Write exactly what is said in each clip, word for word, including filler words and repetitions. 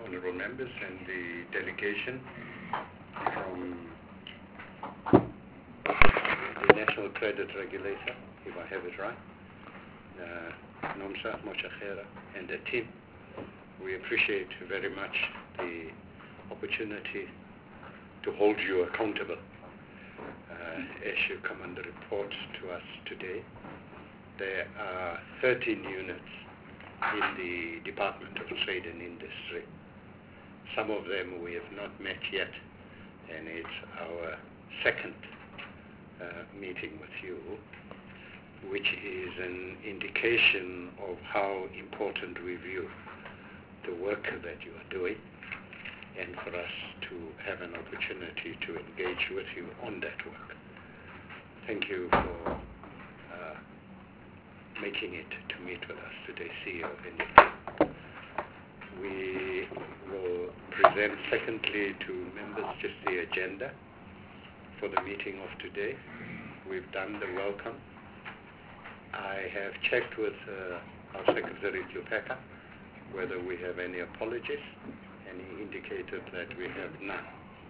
honourable members and the delegation from the National Credit Regulator, if I have it right, uh, Nomsa Mochakera and the team. We appreciate very much the opportunity to hold you accountable uh, as you come and report to us today. There are thirteen units in the Department of Trade and Industry. Some of them we have not met yet, and it's our second uh, meeting with you, which is an indication of how important we view the work that you are doing, and for us to have an opportunity to engage with you on that work. Thank you for uh, making it to meet with us today, C E O. We will present secondly to members just the agenda for the meeting of today. We've done the welcome. I have checked with uh, our Secretary Tlupeka whether we have any apologies, and he indicated that we have none.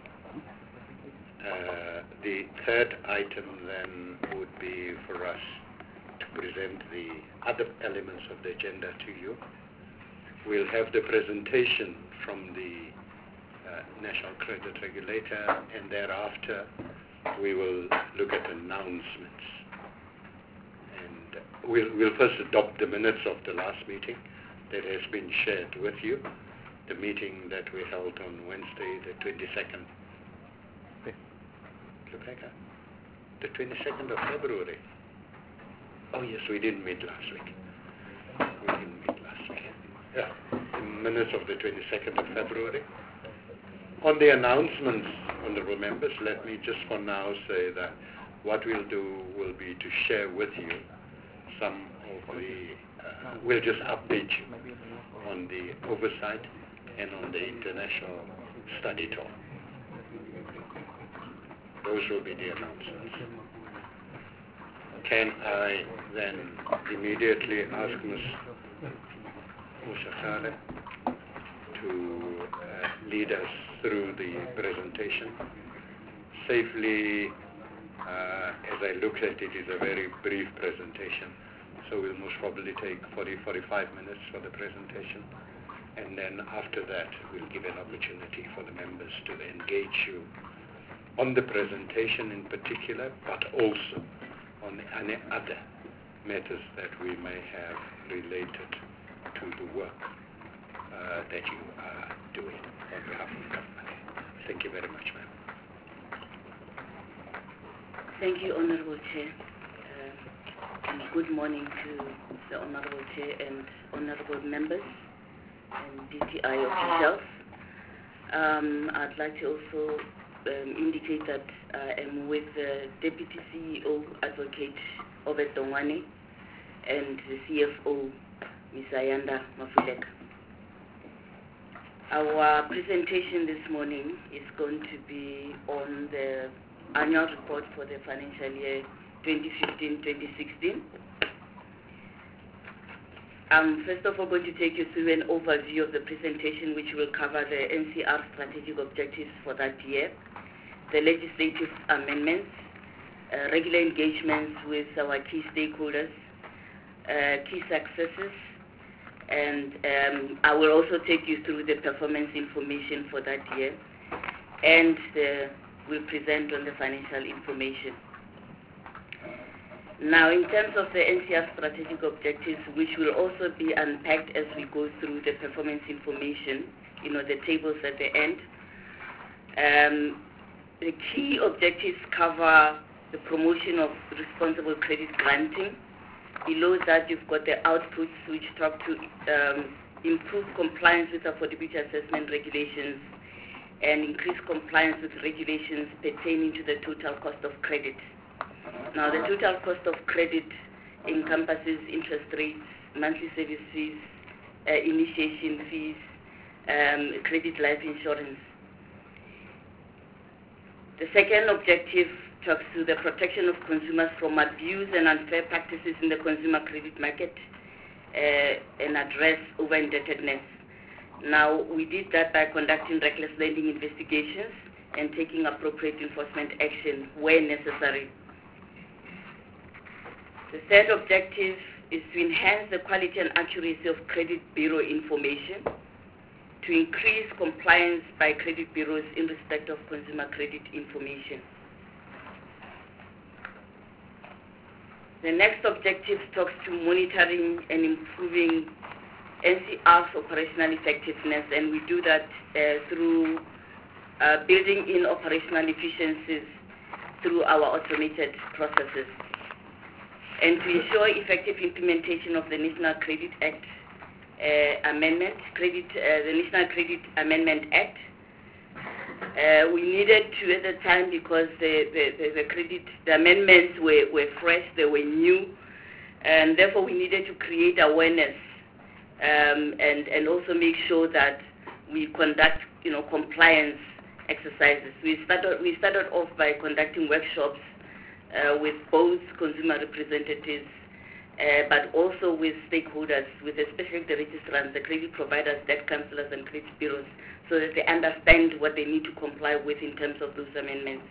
Uh, the third item then would be for us to present the other elements of the agenda to you. We'll have the presentation from the uh, National Credit Regulator, and thereafter we will look at announcements. And we'll, we'll first adopt the minutes of the last meeting that has been shared with you, the meeting that we held on Wednesday, the twenty-second. Rebecca, the twenty-second of February. Oh yes, we didn't meet last week. We didn't meet last week. Yeah, the minutes of the twenty-second of February. On the announcements, honourable members, let me just for now say that what we'll do will be to share with you some of the, uh, we'll just update you on the oversight and on the international study tour. Those will be the announcements. Can I then immediately ask Miz Mochakera to uh, lead us through the presentation? Safely, uh, as I look at it, it's a very brief presentation, so we'll most probably take forty to forty-five minutes for the presentation, and then after that we'll give an opportunity for the members to engage you on the presentation in particular, but also on any other matters that we may have related to the work uh, that you are doing on behalf of government. Thank you very much, ma'am. Thank you, Honourable Chair. Uh, and good morning to the Honourable Chair and Honourable members and D T I officials. Um, I'd like to also um, indicate that I am with the Deputy C E O Advocate Obed Dongwane and the C F O, Miz Ayanda Mafuleka. Our presentation this morning is going to be on the annual report for the financial year twenty fifteen twenty sixteen. I'm first of all going to take you through an overview of the presentation, which will cover the N C R strategic objectives for that year, the legislative amendments, uh, regular engagements with our key stakeholders, uh, key successes, and um, I will also take you through the performance information for that year, and the, we'll present on the financial information. Now, in terms of the N C R strategic objectives, which will also be unpacked as we go through the performance information, you know, the tables at the end, um, the key objectives cover the promotion of responsible credit granting. Below that, you've got the outputs, which talk to um, improve compliance with affordability assessment regulations and increase compliance with regulations pertaining to the total cost of credit. Now, the total cost of credit encompasses interest rates, monthly service fees, uh, initiation fees, um, credit life insurance. The second objective talks to the protection of consumers from abuse and unfair practices in the consumer credit market uh, and address over-indebtedness. Now, we did that by conducting reckless lending investigations and taking appropriate enforcement action where necessary. The third objective is to enhance the quality and accuracy of credit bureau information, to increase compliance by credit bureaus in respect of consumer credit information. The next objective talks to monitoring and improving N C R's operational effectiveness, and we do that uh, through uh, building in operational efficiencies through our automated processes. And to ensure effective implementation of the National Credit Act uh, Amendment, Credit, uh, the National Credit Amendment Act, uh, we needed to at the time because the, the, the, the credit, the amendments were, were fresh, they were new, and therefore we needed to create awareness um, and, and also make sure that we conduct, you know, compliance exercises. We started, we started off by conducting workshops Uh, with both consumer representatives, uh, but also with stakeholders, with especially the registrants, the credit providers, debt counselors, and credit bureaus, so that they understand what they need to comply with in terms of those amendments.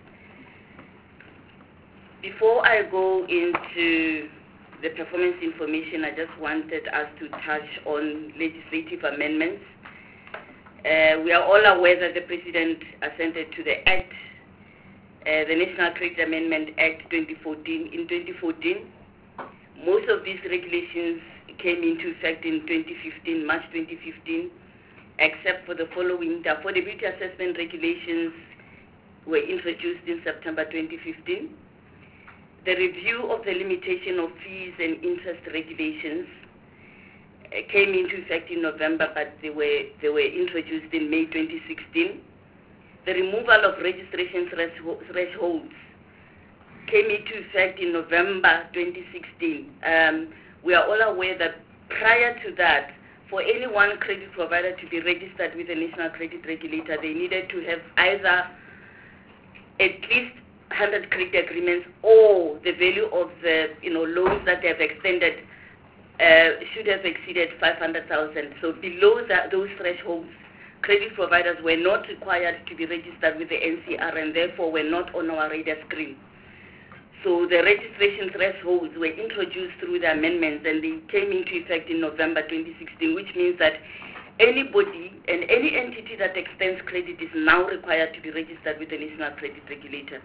Before I go into the performance information, I just wanted us to touch on legislative amendments. Uh, we are all aware that the President assented to the Act, Uh, the National Credit Amendment Act twenty fourteen. In twenty fourteen, most of these regulations came into effect in twenty fifteen, March twenty fifteen, except for the following. The affordability assessment regulations were introduced in September twenty fifteen. The review of the limitation of fees and interest regulations uh, came into effect in November, but they were, they were introduced in May twenty sixteen. The removal of registration thresholds came into effect in November twenty sixteen. Um, we are all aware that prior to that, for any one credit provider to be registered with the National Credit Regulator, they needed to have either at least one hundred credit agreements or the value of the you know, loans that they have extended uh, should have exceeded five hundred thousand. So below that, those thresholds, credit providers were not required to be registered with the N C R and therefore were not on our radar screen. So the registration thresholds were introduced through the amendments, and they came into effect in November twenty sixteen, which means that anybody and any entity that extends credit is now required to be registered with the National Credit Regulator.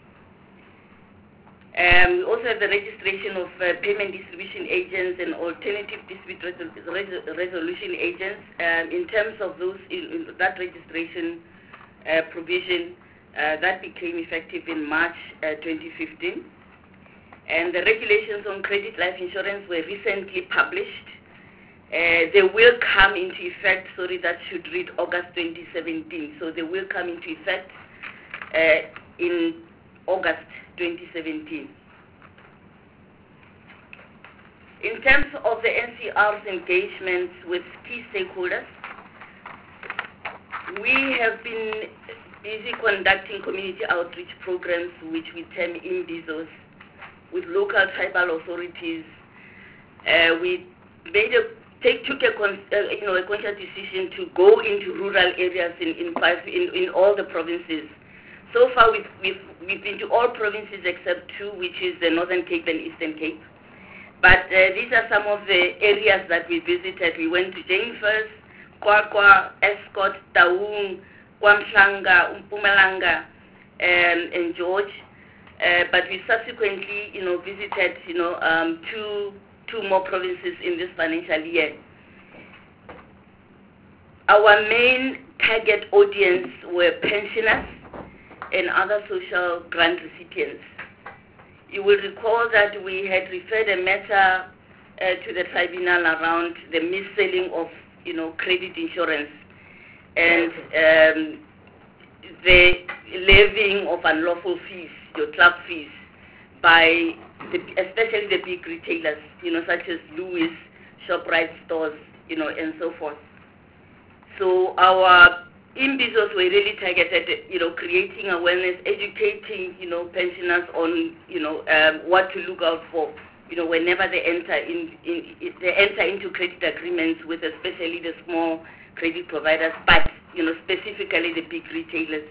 Um, we also have the registration of uh, payment distribution agents and alternative dispute resol resol resolution agents. Um, in terms of those, in, in that registration uh, provision, uh, that became effective in March uh, twenty fifteen. And the regulations on credit life insurance were recently published. Uh, they will come into effect, sorry, that should read August twenty seventeen. So they will come into effect uh, in August twenty seventeen. In terms of the N C R's engagements with key stakeholders, we have been busy conducting community outreach programs, which we term IMBIZOs, with local tribal authorities. Uh, we made a take took a con uh, you know a conscious decision to go into rural areas in in five in, in all the provinces. So far, we've, we've, we've been to all provinces except two, which is the Northern Cape and Eastern Cape. But uh, these are some of the areas that we visited. We went to Jane First, Kwakwa, Escort, Taung, KwaMhlanga, Mpumalanga, um, and George. Uh, but we subsequently, you know, visited, you know, um, two, two more provinces in this financial year. Our main target audience were pensioners and other social grant recipients. You will recall that we had referred a matter uh, to the tribunal around the mis-selling of, you know, credit insurance and um, the levying of unlawful fees, your club fees, by the, especially the big retailers, you know, such as Lewis, ShopRite stores, you know, and so forth. So our IMBIZOs were really targeted, you know, creating awareness, educating, you know, pensioners on, you know, um, what to look out for, you know, whenever they enter in, in, they enter into credit agreements with especially the small credit providers, but you know, specifically the big retailers.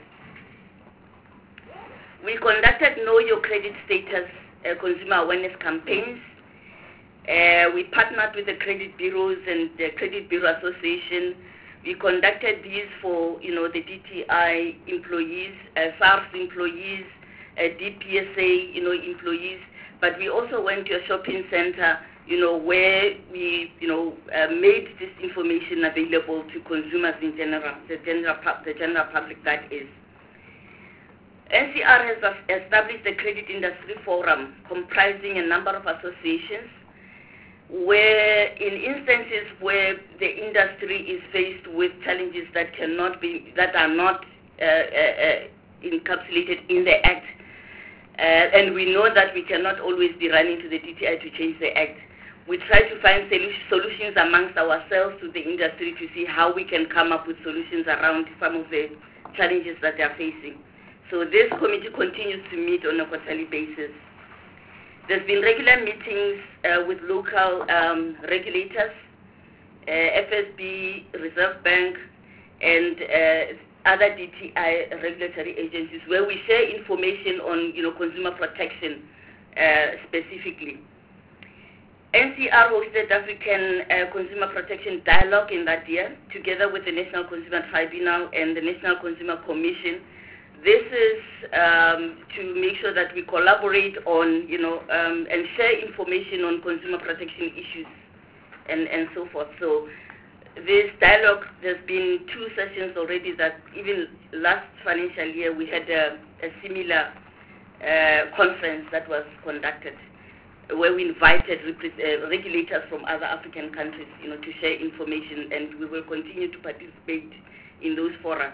We conducted Know Your Credit Status uh, consumer awareness campaigns. Uh, we partnered with the credit bureaus and the Credit Bureau Association. We conducted these for, you know, the D T I employees, uh, SARS employees, uh, D P S A, you know, employees. But we also went to a shopping center, you know, where we, you know, uh, made this information available to consumers in general, the general, the general public, that is. N C R has established the Credit Industry Forum, comprising a number of associations, where in instances where the industry is faced with challenges that cannot be, that are not uh, uh, uh, encapsulated in the Act, uh, and we know that we cannot always be running to the D T I to change the Act, we try to find solutions amongst ourselves to the industry to see how we can come up with solutions around some of the challenges that they are facing. So this committee continues to meet on a quarterly basis. There's been regular meetings uh, with local um, regulators, uh, F S B, Reserve Bank, and uh, other D T I regulatory agencies, where we share information on, you know, consumer protection uh, specifically. N C R hosted African uh, Consumer Protection Dialogue in that year, together with the National Consumer Tribunal and the National Consumer Commission. This is um, to make sure that we collaborate on, you know, um, and share information on consumer protection issues and, and so forth. So this dialogue, there's been two sessions already that even last financial year we had a, a similar uh, conference that was conducted, where we invited uh, regulators from other African countries, you know, to share information, and we will continue to participate in those fora.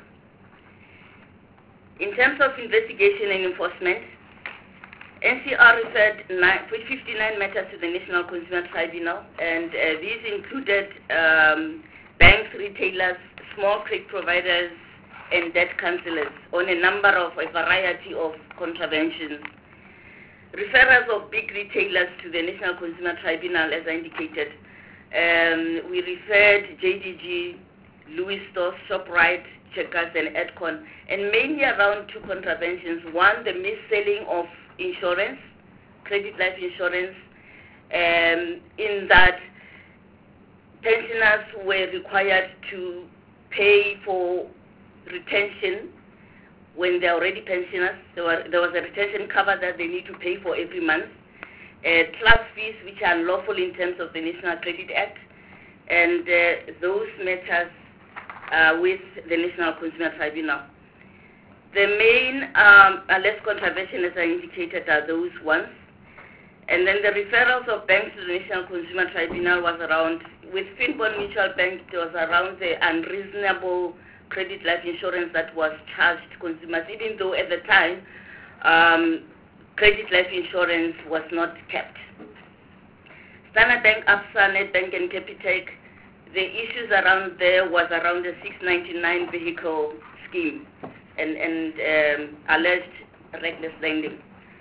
In terms of investigation and enforcement, N C R referred fifty-nine matters to the National Consumer Tribunal, and uh, these included um, banks, retailers, small credit providers, and debt counselors on a number of, a variety of contraventions. Referrals of big retailers to the National Consumer Tribunal, as I indicated, um, we referred J D G, Louis Stores, ShopRite, Checkers, and Edcon, and mainly around two contraventions. One, the mis-selling of insurance, credit life insurance, um, in that pensioners were required to pay for retention when they're already pensioners. There, were, there was a retention cover that they need to pay for every month, uh, class fees which are unlawful in terms of the National Credit Act, and uh, those matters uh, with the National Consumer Tribunal. The main um, uh, less contravention, as I indicated, are those ones. And then the referrals of banks to the National Consumer Tribunal was around, with Finbon Mutual Bank, it was around the unreasonable credit life insurance that was charged to consumers, even though at the time um, credit life insurance was not kept. Standard Bank, ABSA, Nedbank, and Capitec, the issues around there was around the six ninety-nine vehicle scheme and, and um, alleged reckless lending.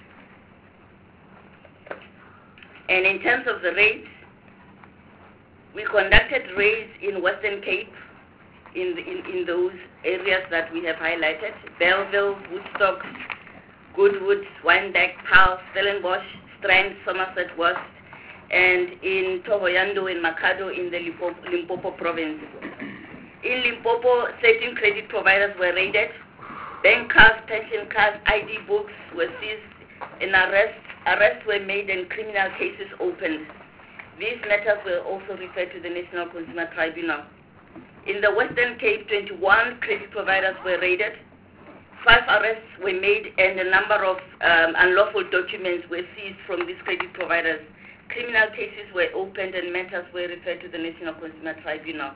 And in terms of the raids, we conducted raids in Western Cape, in, the, in, in those areas that we have highlighted: Belleville, Woodstock, Goodwood, Wynberg, Paarl, Stellenbosch, Strand, Somerset West, and in Thohoyandou and Makado in the Limpopo, Limpopo province. In Limpopo, certain credit providers were raided, bank cards, pension cards, I D books were seized, and arrests, arrests were made and criminal cases opened. These matters were also referred to the National Consumer Tribunal. In the Western Cape, twenty-one credit providers were raided, five arrests were made, and a number of um, unlawful documents were seized from these credit providers. Criminal cases were opened and matters were referred to the National Consumer Tribunal.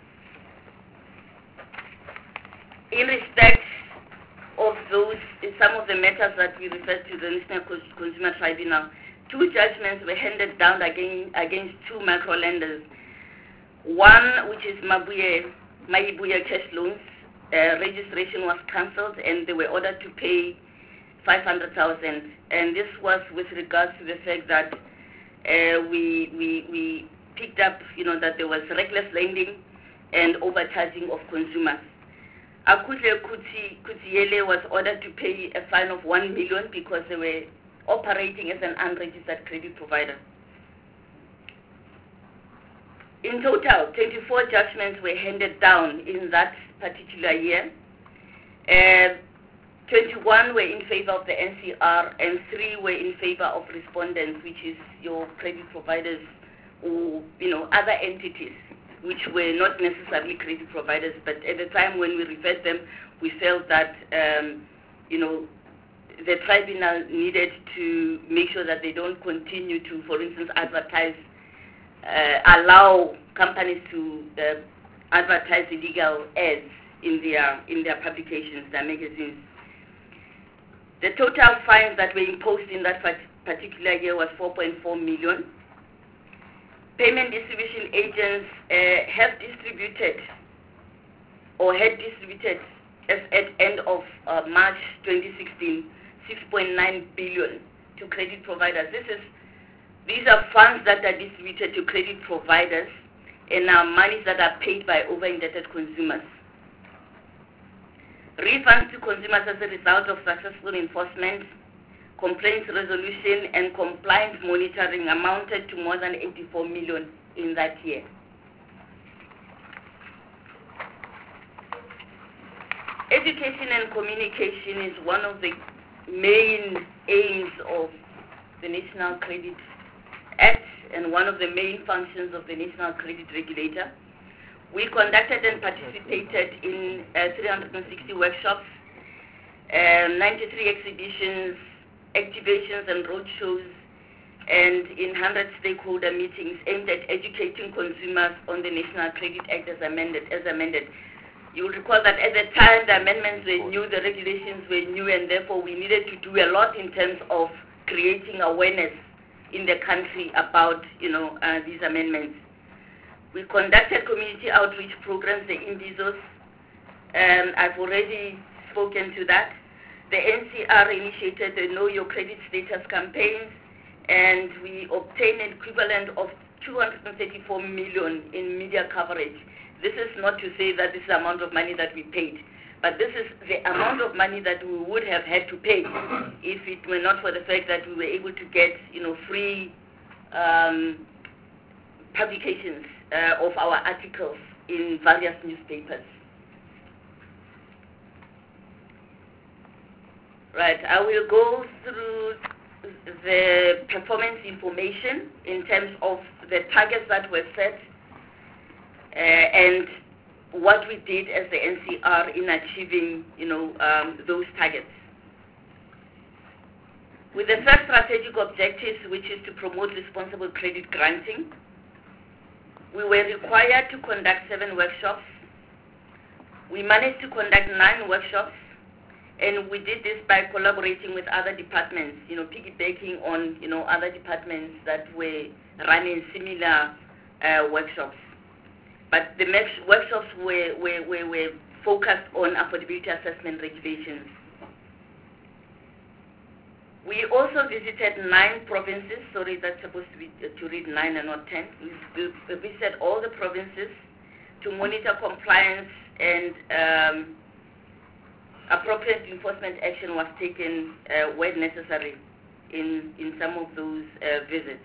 In respect of those, in some of the matters that we referred to the National Consumer Tribunal, two judgments were handed down against, against two micro-lenders. One, which is Mabuye, Maibuye Cash Loans, uh, registration was cancelled and they were ordered to pay five hundred thousand dollars. And this was with regards to the fact that uh, we, we, we picked up, you know, that there was reckless lending, and overcharging of consumers. Akudle Kutiele was ordered to pay a fine of one million because they were operating as an unregistered credit provider. In total, twenty-four judgments were handed down in that particular year. Uh, twenty-one were in favor of the N C R and three were in favor of respondents, which is your credit providers or, you know, other entities which were not necessarily credit providers, but at the time when we referred them, we felt that, um, you know, the tribunal needed to make sure that they don't continue to, for instance, advertise, uh, allow companies to uh, advertise illegal ads in their in their publications, their magazines. The total fines that were imposed in that particular year was four point four million. Payment distribution agents uh, have distributed or had distributed as at end of uh, March twenty sixteen six point nine billion to credit providers. This is these are funds that are distributed to credit providers and are monies that are paid by over-indebted consumers. Refunds to consumers as a result of successful enforcement, complaints resolution, and compliance monitoring amounted to more than eighty-four million in that year. Education and communication is one of the main aims of the National Credit Act and one of the main functions of the National Credit Regulator. We conducted and participated in uh, three hundred sixty workshops, um, ninety-three exhibitions, activations and roadshows, and in one hundred stakeholder meetings aimed at educating consumers on the National Credit Act as amended. As amended. You will recall that at the time the amendments were new, the regulations were new, and therefore we needed to do a lot in terms of creating awareness in the country about, you know, uh, these amendments. We conducted community outreach programs, the INDIZOS. Um, I've already spoken to that. The N C R initiated the Know Your Credit Status campaigns, and we obtained an equivalent of two hundred thirty-four million in media coverage. This is not to say that this is the amount of money that we paid, but this is the amount of money that we would have had to pay if it were not for the fact that we were able to get, you know, free um, publications uh, of our articles in various newspapers. Right, I will go through the performance information in terms of the targets that were set uh, and what we did as the N C R in achieving, you know, um, those targets. With the first strategic objectives, which is to promote responsible credit granting, we were required to conduct seven workshops. We managed to conduct nine workshops, and we did this by collaborating with other departments, you know, piggybacking on, you know, other departments that were running similar uh, workshops. But the workshops were, were, were, were focused on affordability assessment regulations. We also visited nine provinces. Sorry, that's supposed to be to read nine and not ten. We, we visited all the provinces to monitor compliance, and um, appropriate enforcement action was taken uh, where necessary in, in some of those uh, visits.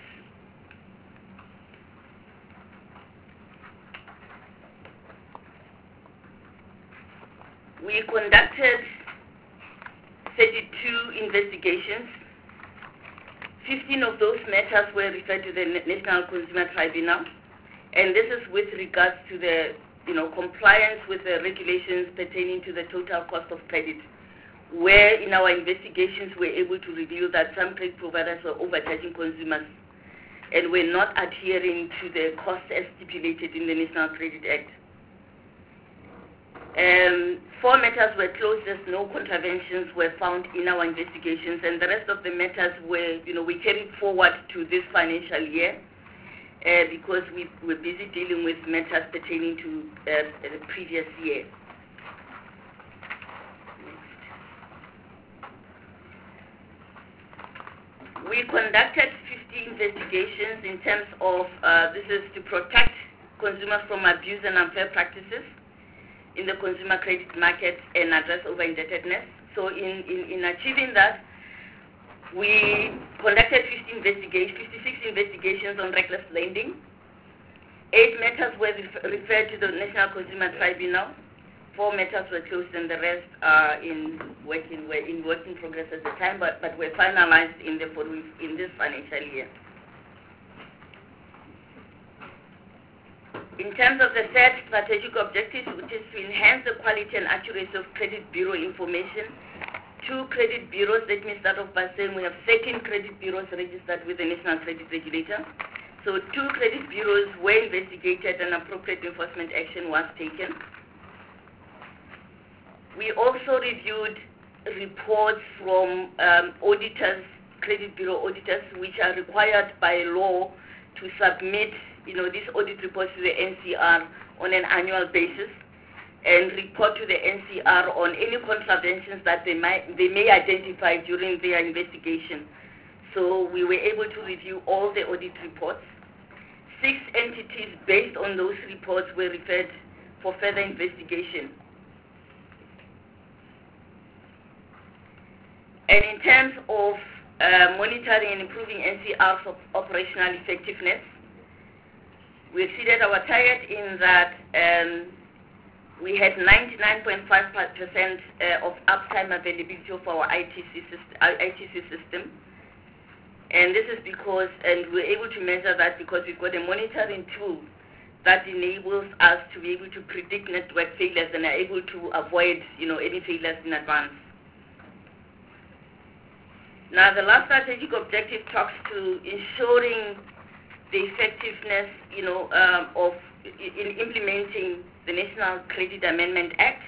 We conducted thirty-two investigations. fifteen of those matters were referred to the National Consumer Tribunal, and this is with regards to the, you know, compliance with the regulations pertaining to the total cost of credit, where in our investigations we're able to reveal that some credit providers were overcharging consumers and were not adhering to the costs as stipulated in the National Credit Act. Um, four matters were closed as no contraventions were found in our investigations, and the rest of the matters were, you know, we carried forward to this financial year uh, because we were busy dealing with matters pertaining to uh, the previous year. We conducted fifty investigations in terms of, uh, this is to protect consumers from abuse and unfair practices in the consumer credit market and address over-indebtedness. So in, in, in achieving that, we conducted fifty investigations, fifty-six investigations on reckless lending. Eight matters were ref- referred to the National Consumer Tribunal. Four matters were closed and the rest are in working were in work in progress at the time, but, but were finalized in the following, in this financial year. In terms of the third strategic objective, which is to enhance the quality and accuracy of credit bureau information, two credit bureaus, let me start off by saying we have thirteen credit bureaus registered with the National Credit Regulator. So two credit bureaus were investigated and appropriate enforcement action was taken. We also reviewed reports from um, auditors, credit bureau auditors, which are required by law to submit, you know, these audit reports to the N C R on an annual basis and report to the N C R on any contraventions that they might they may identify during their investigation. So we were able to review all the audit reports. Six entities based on those reports were referred for further investigation. And in terms of uh, monitoring and improving N C R's op- operational effectiveness, we exceeded our target in that um, we had ninety-nine point five percent uh, of uptime availability of our I T C system, I T C system. And this is because, and we're able to measure that because we've got a monitoring tool that enables us to be able to predict network failures and are able to avoid, you know, any failures in advance. Now, the last strategic objective talks to ensuring the effectiveness, you know, um, of in implementing the National Credit Amendment Act.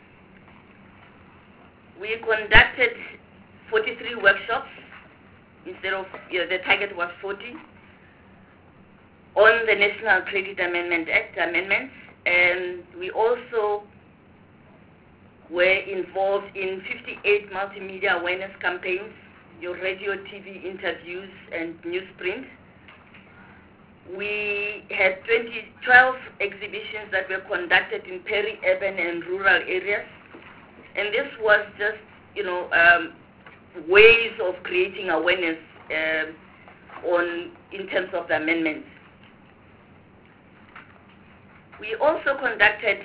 We conducted forty-three workshops instead of, you know, the target was forty on the National Credit Amendment Act amendments, and we also were involved in fifty-eight multimedia awareness campaigns, your radio, T V interviews, and newsprint. We had twenty, twelve exhibitions that were conducted in peri-urban and rural areas, and this was just, you know, um, ways of creating awareness uh, on in terms of the amendments. We also conducted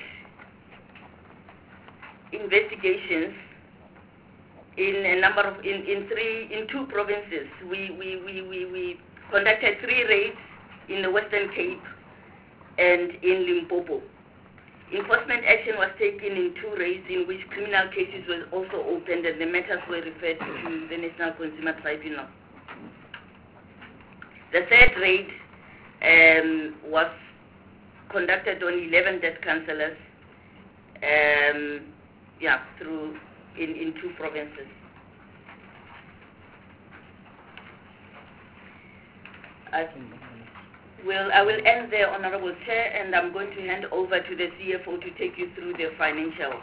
investigations in a number of in, in three in two provinces. We we, we, we we conducted three raids in the Western Cape and in Limpopo. Enforcement action was taken in two raids in which criminal cases were also opened and the matters were referred to the National Consumer Tribunal. The third raid um, was conducted on eleven debt counsellors, um, yeah, through in, in two provinces. I, Well, I will end there, Honorable Chair, and I'm going to hand over to the C F O to take you through the financials.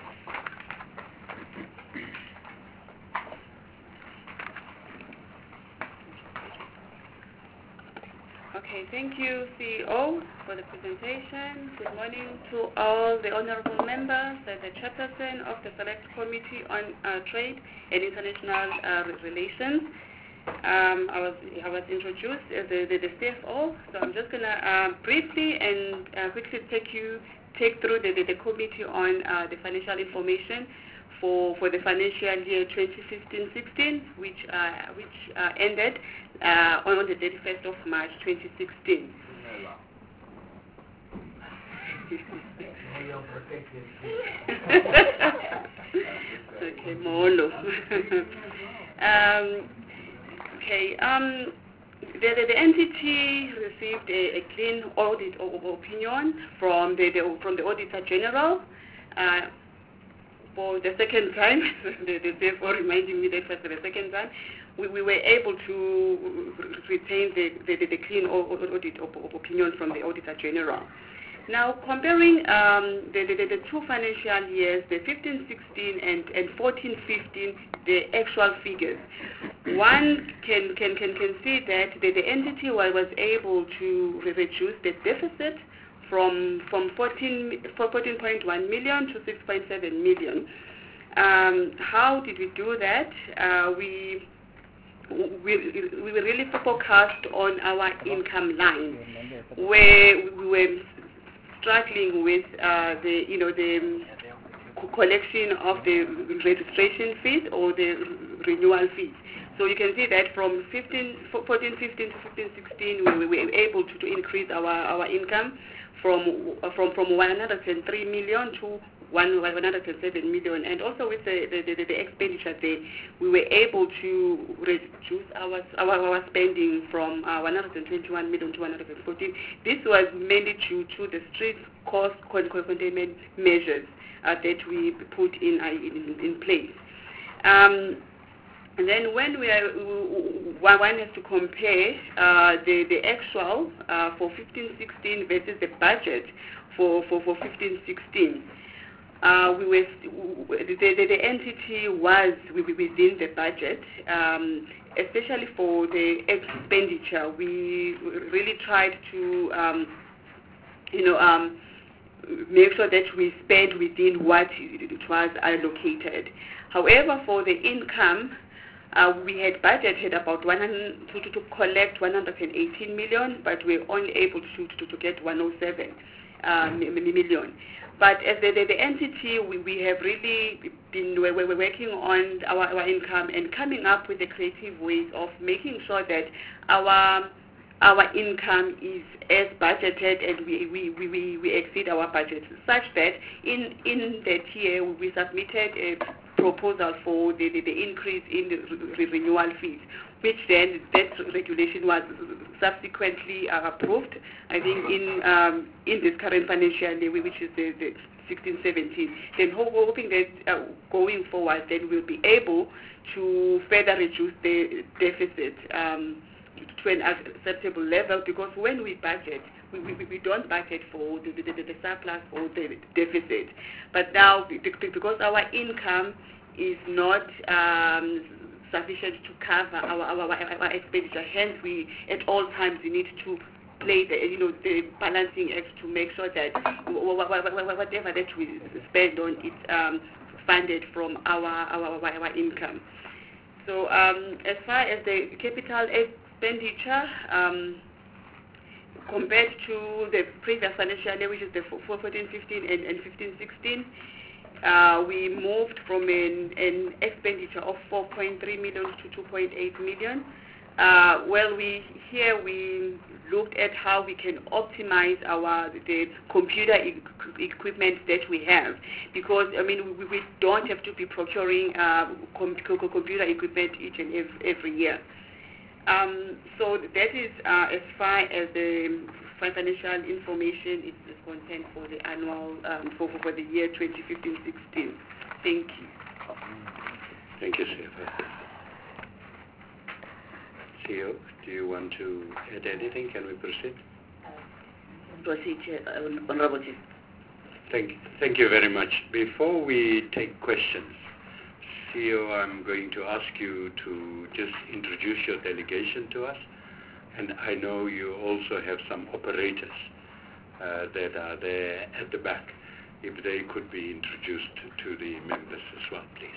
Okay, thank you, C E O, for the presentation. Good morning to all the honorable members and the chairperson of the Select Committee on uh, Trade and International uh, Relations. Um, I was I was introduced as the, the, the C F O, so I'm just gonna uh, briefly and uh, quickly take you take through the, the, the committee on uh, the financial information for for the financial year twenty fifteen sixteen, which uh, which uh, ended uh, on the thirty-first of March twenty sixteen. Okay, Molo. um, Okay, um, the, the, the entity received a, a clean audit of, of opinion from the, the from the Auditor General uh, for the second time. the, the C F O reminding me that for the second time, we, we were able to retain the, the, the clean audit of, of opinion from the Auditor General. Now, comparing um, the, the, the two financial years, the fifteen sixteen and, and fourteen fifteen, the actual figures, one can, can, can, can see that the, the entity was able to reduce the deficit from from fourteen point one million to six point seven million. Um, how did we do that? Uh, we, we we were really focused on our income line, where we were struggling with uh, the you know the collection of the registration fees or the renewal fees. So you can see that from fourteen fifteen to fifteen sixteen, we were able to, to increase our, our income from from from one hundred three million to one hundred seven million, and also with the, the, the, the expenditure there, we were able to reduce our our, our spending from uh, one hundred twenty-one million to one hundred fourteen. This was mainly due to the strict cost containment measures uh, that we put in uh, in, in place. Um, And then when we are, one has to compare uh, the, the actual uh, for fifteen sixteen versus the budget for, for, for fifteen sixteen. Uh, we were, the, the, the entity was within the budget, um, especially for the expenditure. We really tried to, um, you know, um, make sure that we spend within what it was allocated. However, for the income, Uh, we had budgeted about one hundred to, to, to collect one hundred eighteen million, but we were only able to, to, to get one hundred seven uh, million. But as the, the, the entity, we, we have really been we're, we're working on our, our income and coming up with the creative ways of making sure that our our income is as budgeted and we, we, we, we exceed our budget, such that in, in that year we submitted a proposal for the, the, the increase in the re renewal fees, which then that regulation was subsequently uh, approved, I think, in um, in this current financial year, which is the, the sixteen seventeen. Then hoping that uh, going forward, then we'll be able to further reduce the deficit um, to an acceptable level, because when we budget, we, we, we don't budget for the, the, the, the surplus or the deficit. But now, because our income is not um, sufficient to cover our, our, our expenditure, hence we at all times we need to play the, you know, the balancing act to make sure that whatever that we spend on it um, funded from our, our, our, our income. So um, as far as the capital expenditure, um, compared to the previous financial year, which is the fourteen fifteen and, and fifteen sixteen, uh, we moved from an, an expenditure of four point three million to two point eight million. Uh, well, we here we looked at how we can optimize our the computer e equipment that we have, because I mean we, we don't have to be procuring uh, com computer equipment each and every, every year. Um, so that is uh, as far as the financial information is, is concerned for the annual um, for, for the year twenty fifteen sixteen. Thank you. Thank you, C F O. C E O, do you want to add anything? Can we proceed? Proceed, uh, Honorable Chief. Thank, thank you very much. Before we take questions, C E O, I'm going to ask you to just introduce your delegation to us. And I know you also have some operators uh, that are there at the back. If they could be introduced to the members as well, please.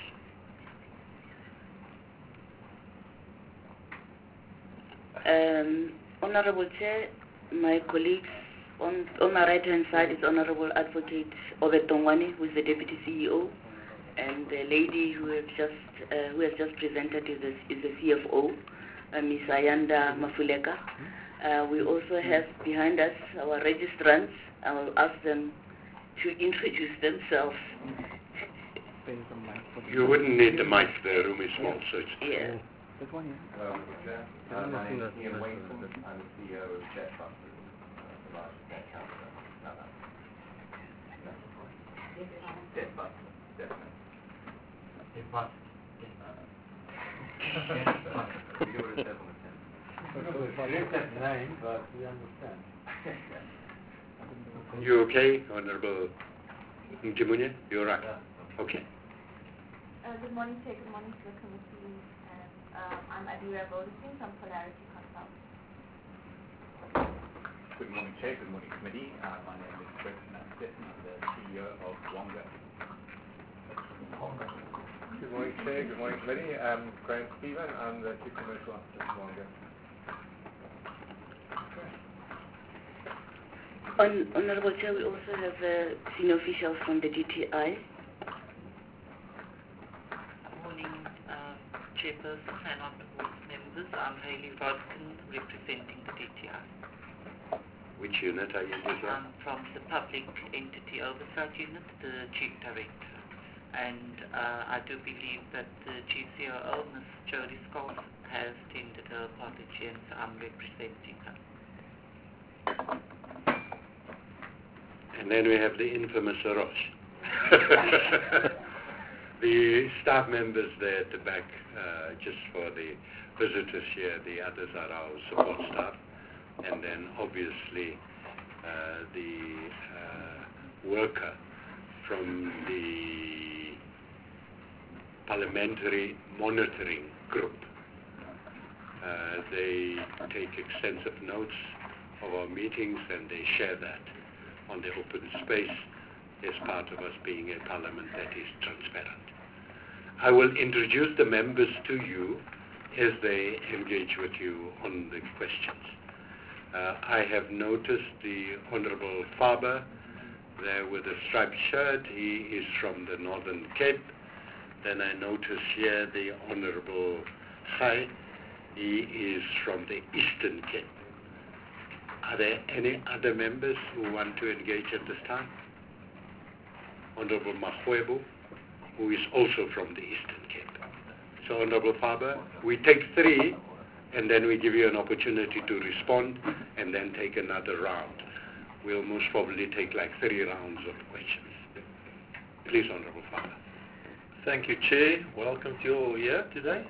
Um, Honorable Chair, my colleagues, on, on my right-hand side is Honorable Advocate Obed Tongwane, who is the Deputy C E O, and the lady who has just uh, who has just presented is the, is the C F O, uh, Miz Ayanda Mafuleka. Uh, we also have behind us our registrants. I will ask them to introduce themselves. You wouldn't need the mic, the room is small, so it's... Yeah. There's one here. Hello, Chair. Uh, my name is Ian Wakeman. I'm the C E O of Jetbusters, uh, the largest debt counter. No, no. No. Jetbusters, definitely. Jetbusters. We do what it says on the tin. It's a different name, but we understand. You okay, Honorable Ntimunye? You're right. Okay. Uh, good morning, Chair. Good morning to the committee. And um, I'm Adira Bodison from Polarity Consult. Good morning, Chair. Good morning, Committee. Uh, my name Good morning, Chair. Good morning, Committee. I'm Graham Stephen. I'm the Chief Commercial Officer from Wanga. On, Honorable Chair, we also have uh, senior officials from the D T I. Morning, uh, Chairperson and honourable members. I'm Hayley Rodkin, representing the D T I. Which unit are you in this one? I'm from the Public Entity Oversight Unit, the Chief Director. And uh, I do believe that the G C O O, Miz Jodie Scott, has tendered her apology, and so I'm representing her. And then we have the infamous Arosh. The staff members there at the back, uh, just for the visitors here, the others are our support staff. And then obviously uh, the uh, worker from the Parliamentary Monitoring Group. Uh, they take extensive notes of our meetings and they share that on the open space as part of us being a parliament that is transparent. I will introduce the members to you as they engage with you on the questions. Uh, I have noticed the Honourable Faber there with a striped shirt. He is from the Northern Cape. Then I notice here the Honourable Khai. He is from the Eastern Cape. Are there any other members who want to engage at this time? Honourable Mahwebu, who is also from the Eastern Cape. So Honourable Faber, we take three and then we give you an opportunity to respond and then take another round. We'll most probably take like three rounds of questions. Please, Honourable Faber. Thank you, Chair. Welcome to you all here today.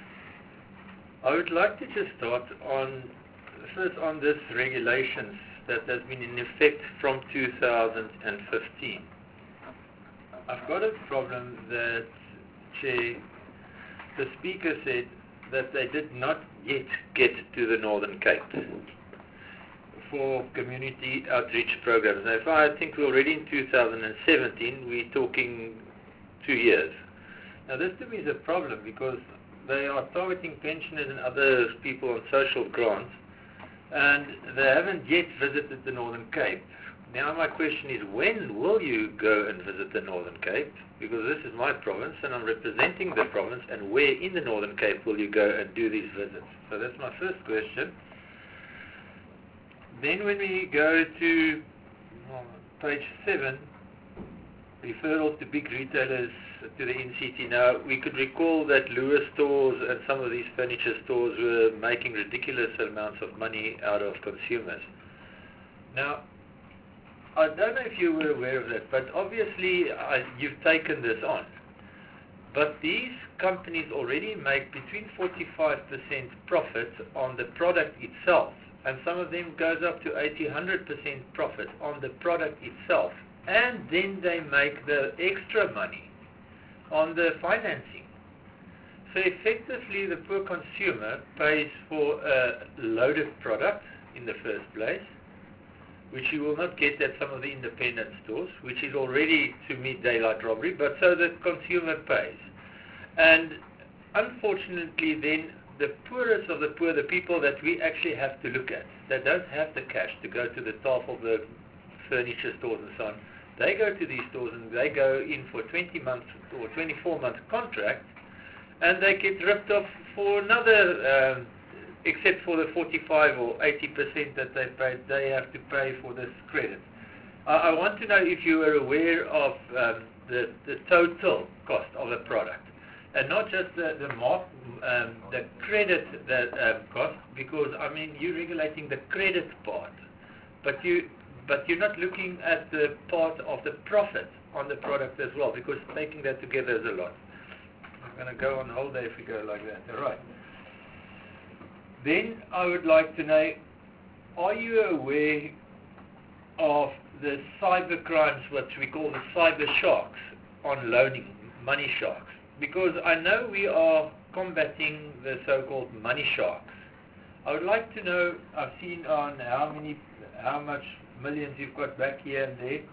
I would like to just start on, first on this regulations that has been in effect from two thousand fifteen. I've got a problem that, Chair, the Speaker said that they did not yet get to the Northern Cape for community outreach programs. Now, if I think we're already in two thousand seventeen, we're talking two years. Now, this to me is a problem because they are targeting pensioners and other people on social grants, and they haven't yet visited the Northern Cape. Now, my question is, when will you go and visit the Northern Cape? Because this is my province, and I'm representing the province, and where in the Northern Cape will you go and do these visits? So that's my first question. Then when we go to well, page seven, referrals to big retailers, to the N C T. Now, we could recall that Lewis stores and some of these furniture stores were making ridiculous amounts of money out of consumers. Now, I don't know if you were aware of that, but obviously I, you've taken this on. But these companies already make between forty-five percent profit on the product itself, and some of them goes up to eighty, one hundred percent profit on the product itself, and then they make the extra money on the financing. So effectively the poor consumer pays for a loaded product in the first place, which you will not get at some of the independent stores, which is already to me daylight robbery, but so the consumer pays. And unfortunately then the poorest of the poor, the people that we actually have to look at, that don't have the cash to go to the top of the furniture stores and so on, they go to these stores and they go in for twenty months or twenty-four month contract, and they get ripped off for another, um, except for the forty-five or eighty percent that they paid, they have to pay for this credit. Uh, I want to know if you are aware of um, the, the total cost of the product, and not just the the, mark, um, the credit that um, cost, because I mean you're regulating the credit part, but you but you're not looking at the part of the profit on the product as well, because taking that together is a lot. I'm going to go on holiday if we go like that. All right. Then I would like to know, are you aware of the cyber crimes, what we call the cyber sharks on loaning, money sharks? Because I know we are combating the so-called money sharks. I would like to know, I've seen on how many, how much millions you've got back here and there.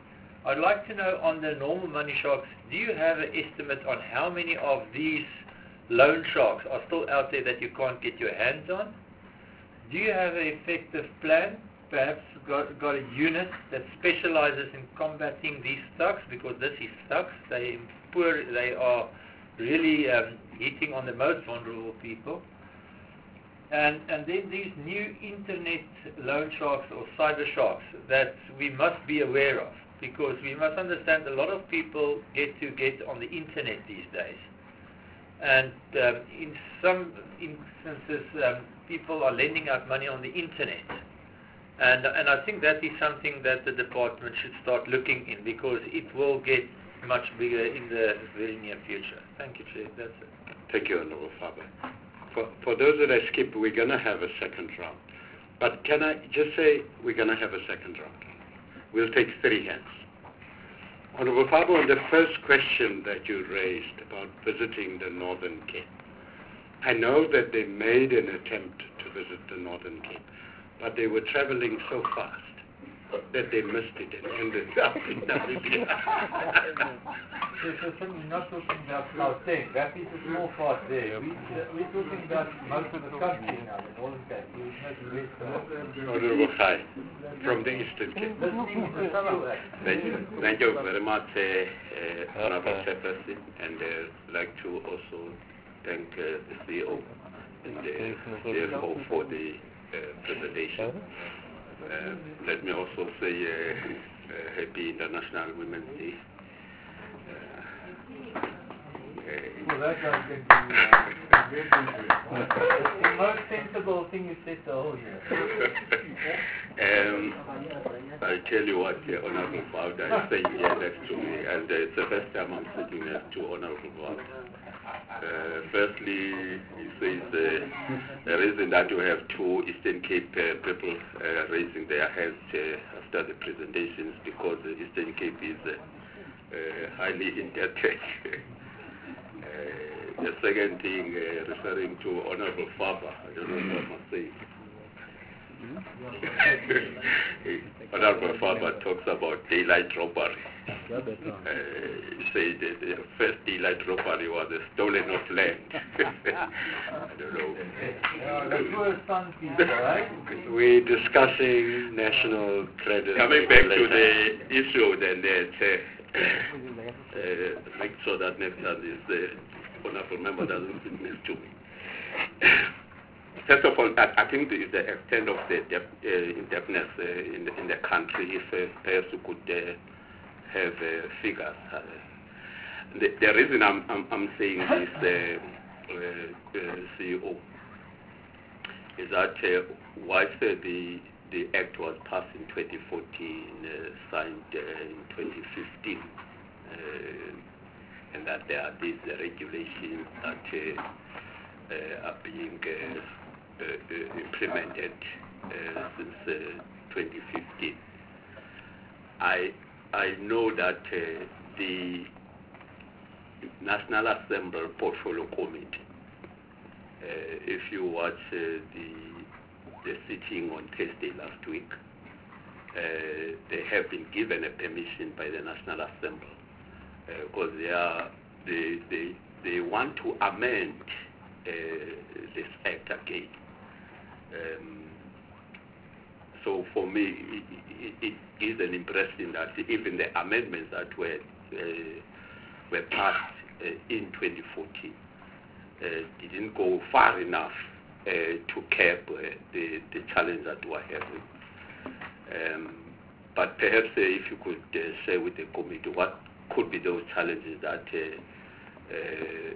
I'd like to know on the normal money sharks, do you have an estimate on how many of these loan sharks are still out there that you can't get your hands on? Do you have an effective plan? Perhaps got, got a unit that specializes in combating these thugs, because this is thugs. They poor. They are really um, hitting on the most vulnerable people. And and then these new internet loan sharks or cyber sharks that we must be aware of, because we must understand a lot of people get to get on the internet these days. And um, in some instances, um, people are lending out money on the internet. And, and I think that is something that the department should start looking in, because it will get much bigger in the very near future. Thank you, Chair. That's it. Thank you, Honorable Faber. For, for those that I skipped, we're going to have a second round. But can I just say we're going to have a second round? We'll take three hands. Honorable Faber, on the first question that you raised about visiting the Northern Cape, I know that they made an attempt to visit the Northern Cape, but they were traveling so fast that they missed it and ended up in Namibia. So, so certainly not talking about Gauteng. That is a small part there. We, uh, we're talking about most of the country now, the Northern Cape. Honorable Khai, from the Eastern Cape. Thank you. Thank you very much, uh, uh, Honorable Chairperson, and uh, I'd like to also thank uh, the C E O and the C F O for the uh, presentation. Uh, let me also say uh, uh, Happy International Women's Day. Uh, well, that does get you, uh, the most sensible thing you said the whole year. um, I'll tell you what, uh, Honorable Fauda is saying here next to me, and uh, it's the first time I'm sitting next to Honorable Fauda. Uh, firstly, he says uh, the reason that you have two Eastern Cape uh, people uh, raising their hands uh, after the presentations, because the Eastern Cape is uh, uh, highly indebted. uh, the second thing, uh, referring to Honorable Faber, I don't know what I must say. Honorable Faber talks about daylight robbery. Uh, he said that the first daylight robbery was the stolen of land. I don't know. Yeah, that's where some people, right? We're discussing national credit. Coming back to the issue, then that uh, uh, make sure that next time this uh, honorable member doesn't sit next to me. First of all, I, I think the, the extent of the debt, uh, indebtedness uh, in, the, in the country, if uh, perhaps you could uh, have uh, figures. Uh, the, the reason I'm, I'm, I'm saying this, uh, uh, uh, C E O, is that uh, whilst uh, the, the Act was passed in twenty fourteen, uh, signed uh, in twenty fifteen, uh, and that there are these uh, regulations that uh, uh, are being uh, Uh, uh, implemented uh, since uh, twenty fifteen. I I know that uh, the National Assembly Portfolio Committee, uh, if you watch uh, the the sitting on Thursday last week, uh, they have been given a permission by the National Assembly because uh, they are they they they want to amend uh, this act again. Um, so for me, it, it, it gives an impression that even the amendments that were uh, were passed uh, in twenty fourteen uh, didn't go far enough uh, to curb uh, the the challenge that we're having. Um, but perhaps uh, if you could uh, share with the committee what could be those challenges that uh, uh,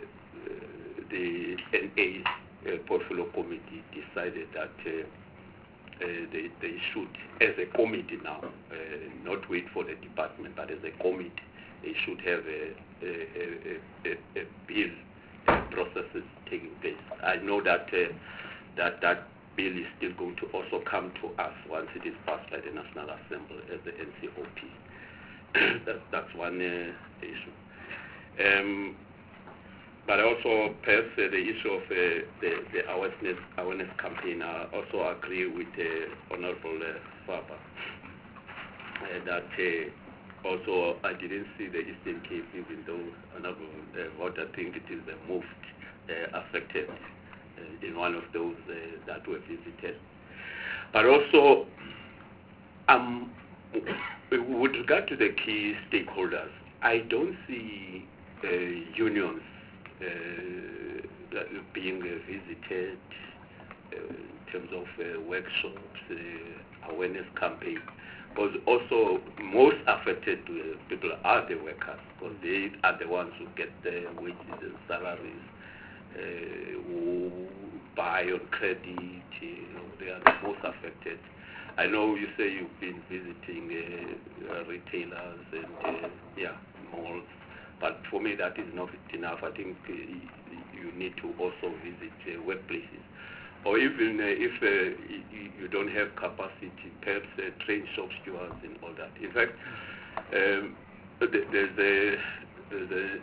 the N A Uh, portfolio committee decided that uh, uh, they, they should, as a committee now, uh, not wait for the department, but as a committee, they should have a, a, a, a, a bill uh, processes taking place. I know that uh, that that bill is still going to also come to us once it is passed by the National Assembly as the N C O P. that, that's one uh, issue. Um, But also, perhaps uh, the issue of uh, the, the awareness, awareness campaign, I also agree with uh, Honorable uh, Faber uh, that uh, also, I didn't see the Eastern Cape, even though another uh, what I think it is the most uh, affected uh, in one of those uh, that were visited. But also, um, with regard to the key stakeholders, I don't see uh, unions uh, being uh, visited uh, in terms of uh, workshops, uh, awareness campaigns. Because also most affected uh, people are the workers, because they are the ones who get the wages and salaries, uh, who buy on credit, you know, they are the most affected. I know you say you've been visiting uh, uh, retailers and uh, yeah, malls, but for me that is not enough. I think uh, you need to also visit uh, workplaces. Or even uh, if uh, you, you don't have capacity, perhaps uh, train shop stewards and all that. In fact, um, there's a, there's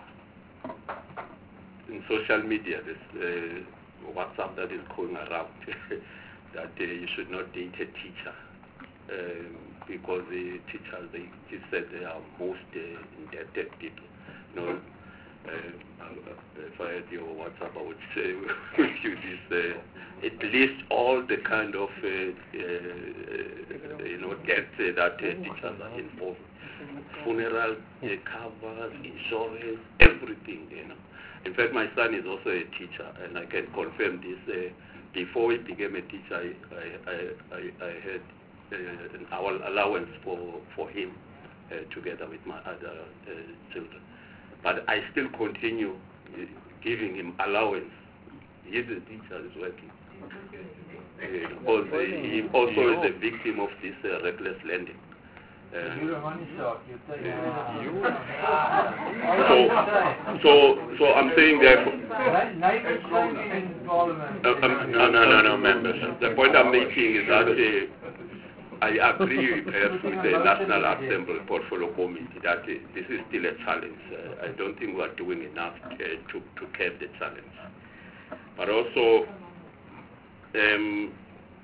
a, in social media, there's uh, WhatsApp that is going around that uh, you should not date a teacher um, because the teachers, they, they said they are most uh, indebted people. You know, Uh, if I had your WhatsApp, I would say with you this, uh, it lists all the kind of, uh, uh, you know, debt uh, that uh, teachers are involved in. Funeral uh, covers, insurance, everything, you know. In fact, my son is also a teacher, and I can confirm this. Uh, before he became a teacher, I, I, I, I had uh, an hour allowance for, for him uh, together with my other uh, children. But I still continue uh, giving him allowance. He's a teacher, is working. Uh, because uh, he also is a victim of this uh, reckless lending. Uh, You're a money shark. You're taking you so, so, so I'm saying that. Uh, um, no, no, no, no, members. The point I'm making is that. Uh, I agree perhaps with the National Assembly Portfolio Committee that uh, this is still a challenge. Uh, I don't think we are doing enough uh, to, to curb the challenge. But also, um,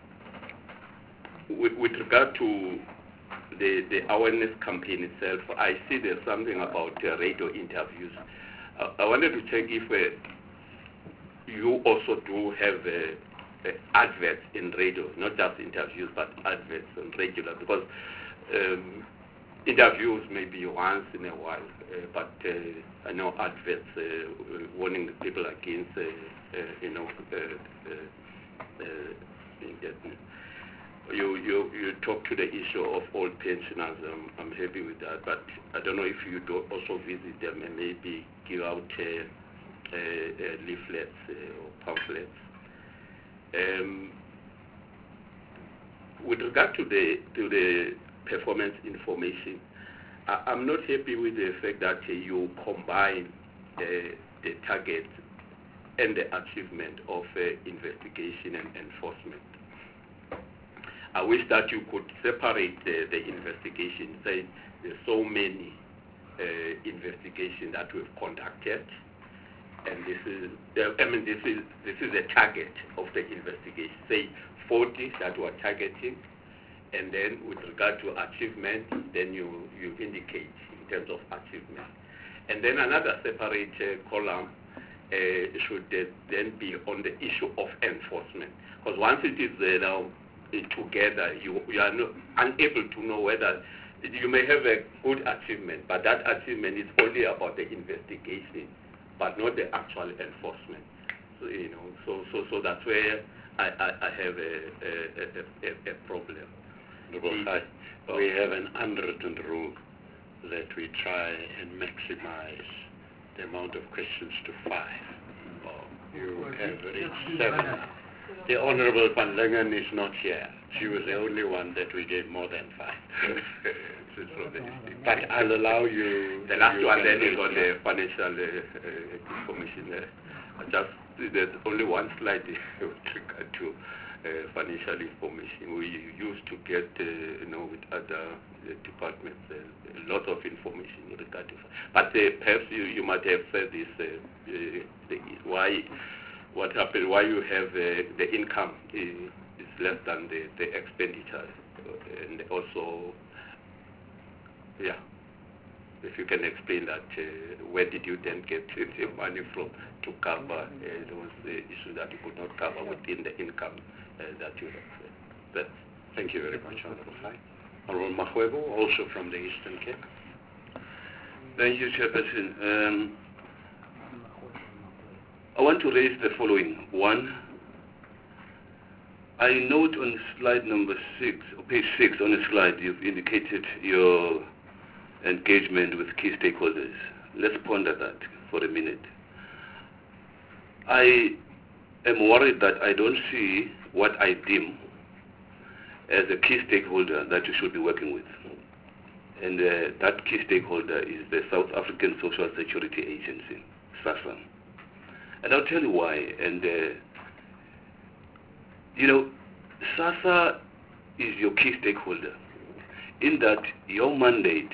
with, with regard to the, the awareness campaign itself, I see there's something about uh, radio interviews. Uh, I wanted to check if uh, you also do have uh, Uh, adverts in radio, not just interviews, but adverts on regular, because um, interviews maybe once in a while, uh, but uh, I know adverts uh, warning people against, uh, uh, you know, uh, uh, uh, you, you, you talk to the issue of old pensioners. um, I'm happy with that, but I don't know if you do also visit them and maybe give out uh, uh, uh, leaflets uh, or pamphlets. Um, with regard to the to the performance information, I, I'm not happy with the fact that uh, you combine uh, the target and the achievement of uh, investigation and enforcement. I wish that you could separate the, the investigation. Say there's so many uh, investigations that we've conducted. And this is, I mean, this is this is a target of the investigation. Say forty that we're targeting, and then with regard to achievement, then you you indicate in terms of achievement. And then another separate uh, column uh, should uh, then be on the issue of enforcement. Because once it is uh, now uh, together, you you are no, unable to know whether you may have a good achievement, but that achievement is only about the investigation, but not the actual enforcement. So, you know, so so so that's where I, I, I have a a, a, a problem. I, we have an unwritten rule that we try and maximize the amount of questions to five. Oh, you have reached seven. The Honorable Van Lingen is not here. She was the only one that we gave more than five. But I'll allow you. The last you one then is read on the financial uh, uh, information. Uh, just there's only one slide with regard to uh, financial information. We used to get, uh, you know, with other uh, departments, uh, a lot of information with regard to. But uh, perhaps you, you might have said this. Uh, uh, the, why? What happened? Why you have uh, the income is, is less than the, the expenditure, and also Yeah. If you can explain that, uh, where did you then get the money from to cover uh, those uh, issues that you could not cover within the income uh, that you have? But thank you very much, Honorable High. Honorable Mahwebo, also from the Eastern Cape. Thank you, Chairperson. Um, I want to raise the following. One, I note on slide number six, or page six on the slide, you've indicated your engagement with key stakeholders. Let's ponder that for a minute. I am worried that I don't see what I deem as a key stakeholder that you should be working with. And uh, that key stakeholder is the South African Social Security Agency, SASSA. And I'll tell you why. And, uh, you know, SASSA is your key stakeholder in that your mandate,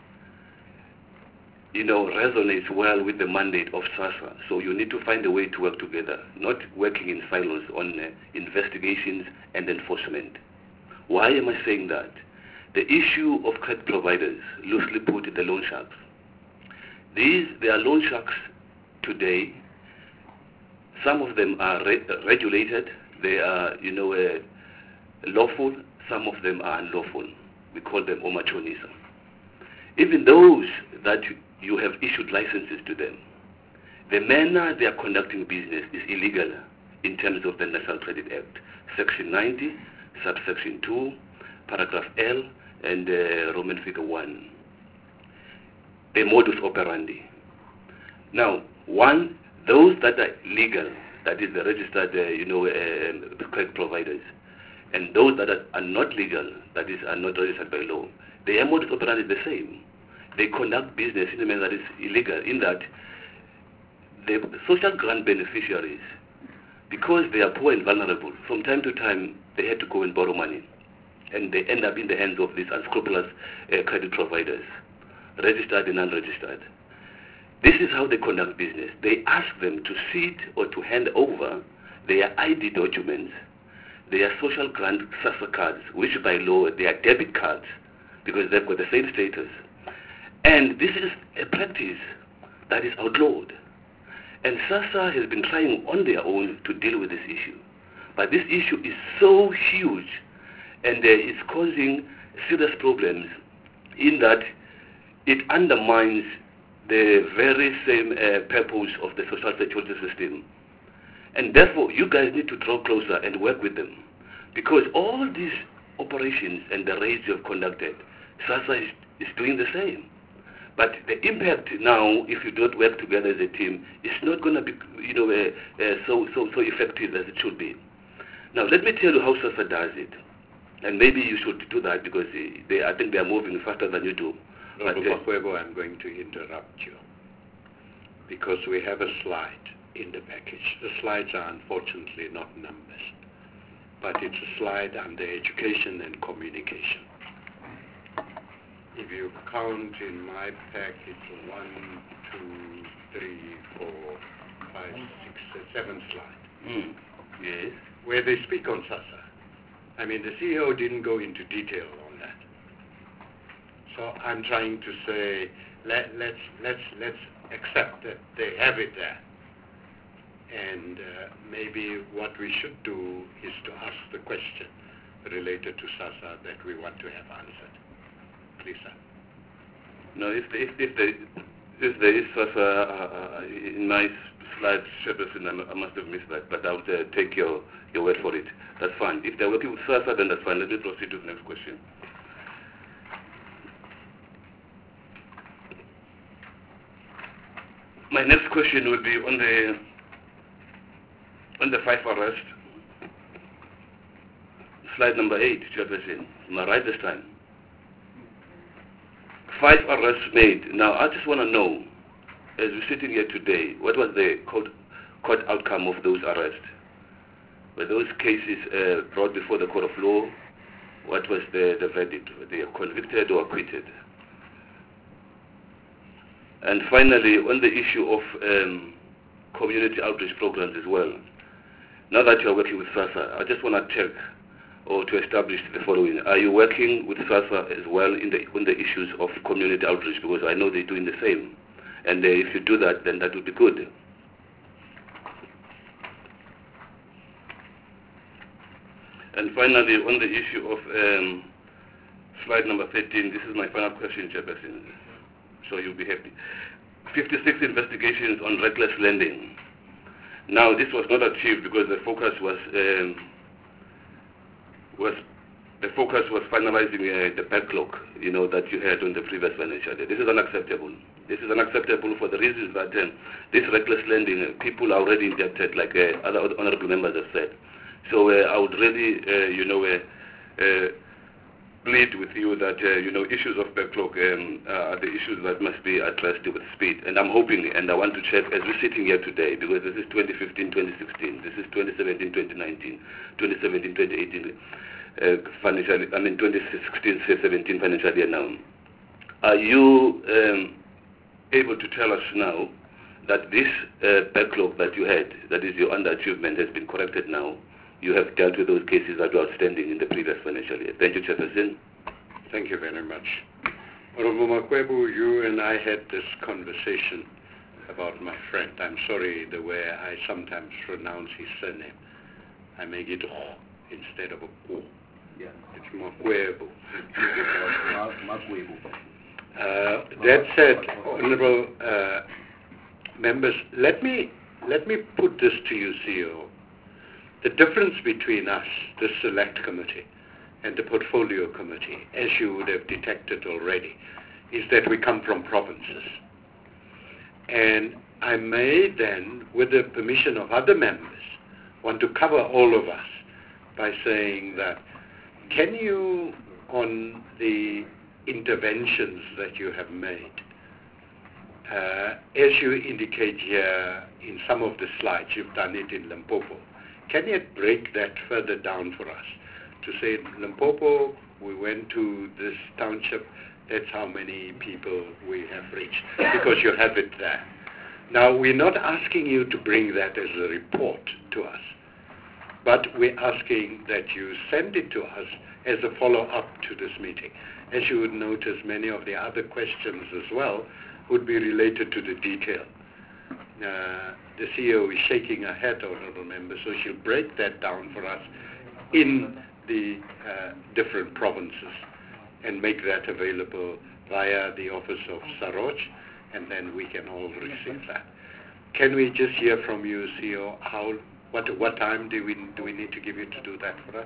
you know, resonates well with the mandate of SASSA. So you need to find a way to work together, not working in silos on uh, investigations and enforcement. Why am I saying that? The issue of credit providers, loosely put, the loan sharks. These, they are loan sharks today. Some of them are re regulated. They are, you know, uh, lawful. Some of them are unlawful. We call them omachonisa. Even those that you, you have issued licenses to them, the manner they are conducting business is illegal in terms of the National Credit Act, Section ninety, subsection two, paragraph L, and uh, Roman figure one. The modus operandi. Now, one, those that are legal, that is the registered, uh, you know, uh, credit providers, and those that are, are not legal, that is, are not registered by law, their modus operandi is the same. They conduct business in a manner that is illegal, in that the social grant beneficiaries, because they are poor and vulnerable, from time to time they had to go and borrow money, and they end up in the hands of these unscrupulous uh, credit providers, registered and unregistered. This is how they conduct business. They ask them to cede or to hand over their I D documents, their social grant SASSA cards, which by law they are debit cards, because they've got the same status. And this is a practice that is outlawed. And SASSA has been trying on their own to deal with this issue. But this issue is so huge, and uh, it's causing serious problems in that it undermines the very same uh, purpose of the social security system. And therefore, you guys need to draw closer and work with them. Because all these operations and the raids you have conducted, SASSA is, is doing the same. But the impact now, if you don't work together as a team, is not going to be, you know, uh, uh, so, so, so effective as it should be. Now, let me tell you how SASSA does it. And maybe you should do that because they, I think they are moving faster than you do. But, uh, I'm going to interrupt you because we have a slide in the package. The slides are unfortunately not numbers, but it's a slide under education and communication. If you count in my pack, it's one, two, three, four, five, six, seven slides. Mm. Yes. Where they speak on SASSA. I mean, the C E O didn't go into detail on that. So I'm trying to say, let, let's, let's, let's accept that they have it there. And uh, maybe what we should do is to ask the question related to SASSA that we want to have answered. Please, sir. No, if, if, if, there, if there is SASSA uh, in my slides, Chairperson, I must have missed that, but I'll uh, take your, your word for it. That's fine. If they're working with SASSA, then that's fine. Let me proceed to the next question. My next question will be on the on the five arrest. Slide number eight, Chairperson. Am I right this time? Five arrests made. Now, I just want to know, as we're sitting here today, what was the court, court outcome of those arrests? Were those cases uh, brought before the court of law? What was the, the verdict? Were they convicted or acquitted? And finally, on the issue of um, community outreach programs as well, now that you're working with SASSA, I just want to check or to establish the following. Are you working with SASSA as well in the, on the issues of community outreach? Because I know they're doing the same. And uh, if you do that, then that would be good. And finally, on the issue of um, slide number thirteen, this is my final question, Chairperson, so you'll be happy. fifty-six investigations on reckless lending. Now, this was not achieved because the focus was um, was the focus was finalizing uh, the backlog, you know, that you had on the previous financial year. This is unacceptable. This is unacceptable for the reasons that um, this reckless lending, uh, people are already indebted, like uh, other honorable members have said. So uh, I would really, uh, you know, uh, uh, plead with you that, uh, you know, issues of backlog um, are the issues that must be addressed with speed. And I'm hoping, and I want to check, as we're sitting here today, because this is twenty fifteen twenty sixteen, this is twenty seventeen twenty nineteen, twenty seventeen twenty eighteen, uh, financial, I mean twenty sixteen seventeen financial year now. Are you um, able to tell us now that this uh, backlog that you had, that is your underachievement, has been corrected now? You have dealt with those cases that were outstanding in the previous financial year. Thank you, Chairperson. Thank you very much. Honorable Makwebu, you and I had this conversation about my friend. I'm sorry the way I sometimes pronounce his surname. I make it Ho instead of a Ko. Yeah. It's Makwebu. uh, that said, honorable uh, members, let me, let me put this to you, C E O. The difference between us, the select committee, and the portfolio committee, as you would have detected already, is that we come from provinces. And I may then, with the permission of other members, want to cover all of us by saying that, can you, on the interventions that you have made, uh, as you indicate here in some of the slides, you've done it in Limpopo, can you break that further down for us? To say, Limpopo, we went to this township, that's how many people we have reached, because you have it there. Now, we're not asking you to bring that as a report to us, but we're asking that you send it to us as a follow-up to this meeting. As you would notice, many of the other questions as well would be related to the detail. Uh, the C E O is shaking her head, honorable member, so she'll break that down for us in the uh, different provinces and make that available via the office of Saroj, and then we can all receive that. Can we just hear from you, C E O, how, what, what time do we, do we need to give you to do that for us?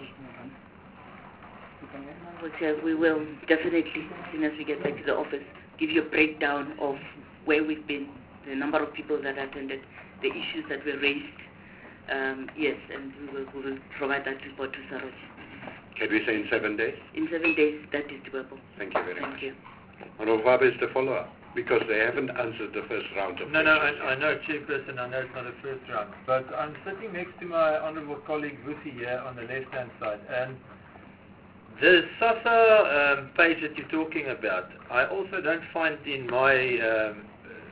Okay, we will definitely, as soon as we get back to the office, give you a breakdown of where we've been, the number of people that attended, the issues that were raised. Um, yes, and we will, we will provide that report to Saroj. Can we say in seven days? In seven days, that is doable. Thank you very Thank much. You. Honorable Faber is the follow-up, because they haven't answered the first round of No, no, questions. I, I know, Chairperson, I know it's not a first round, but I'm sitting next to my honourable colleague Vusi here on the left-hand side, and the SASSA um, page that you're talking about, I also don't find in my, um,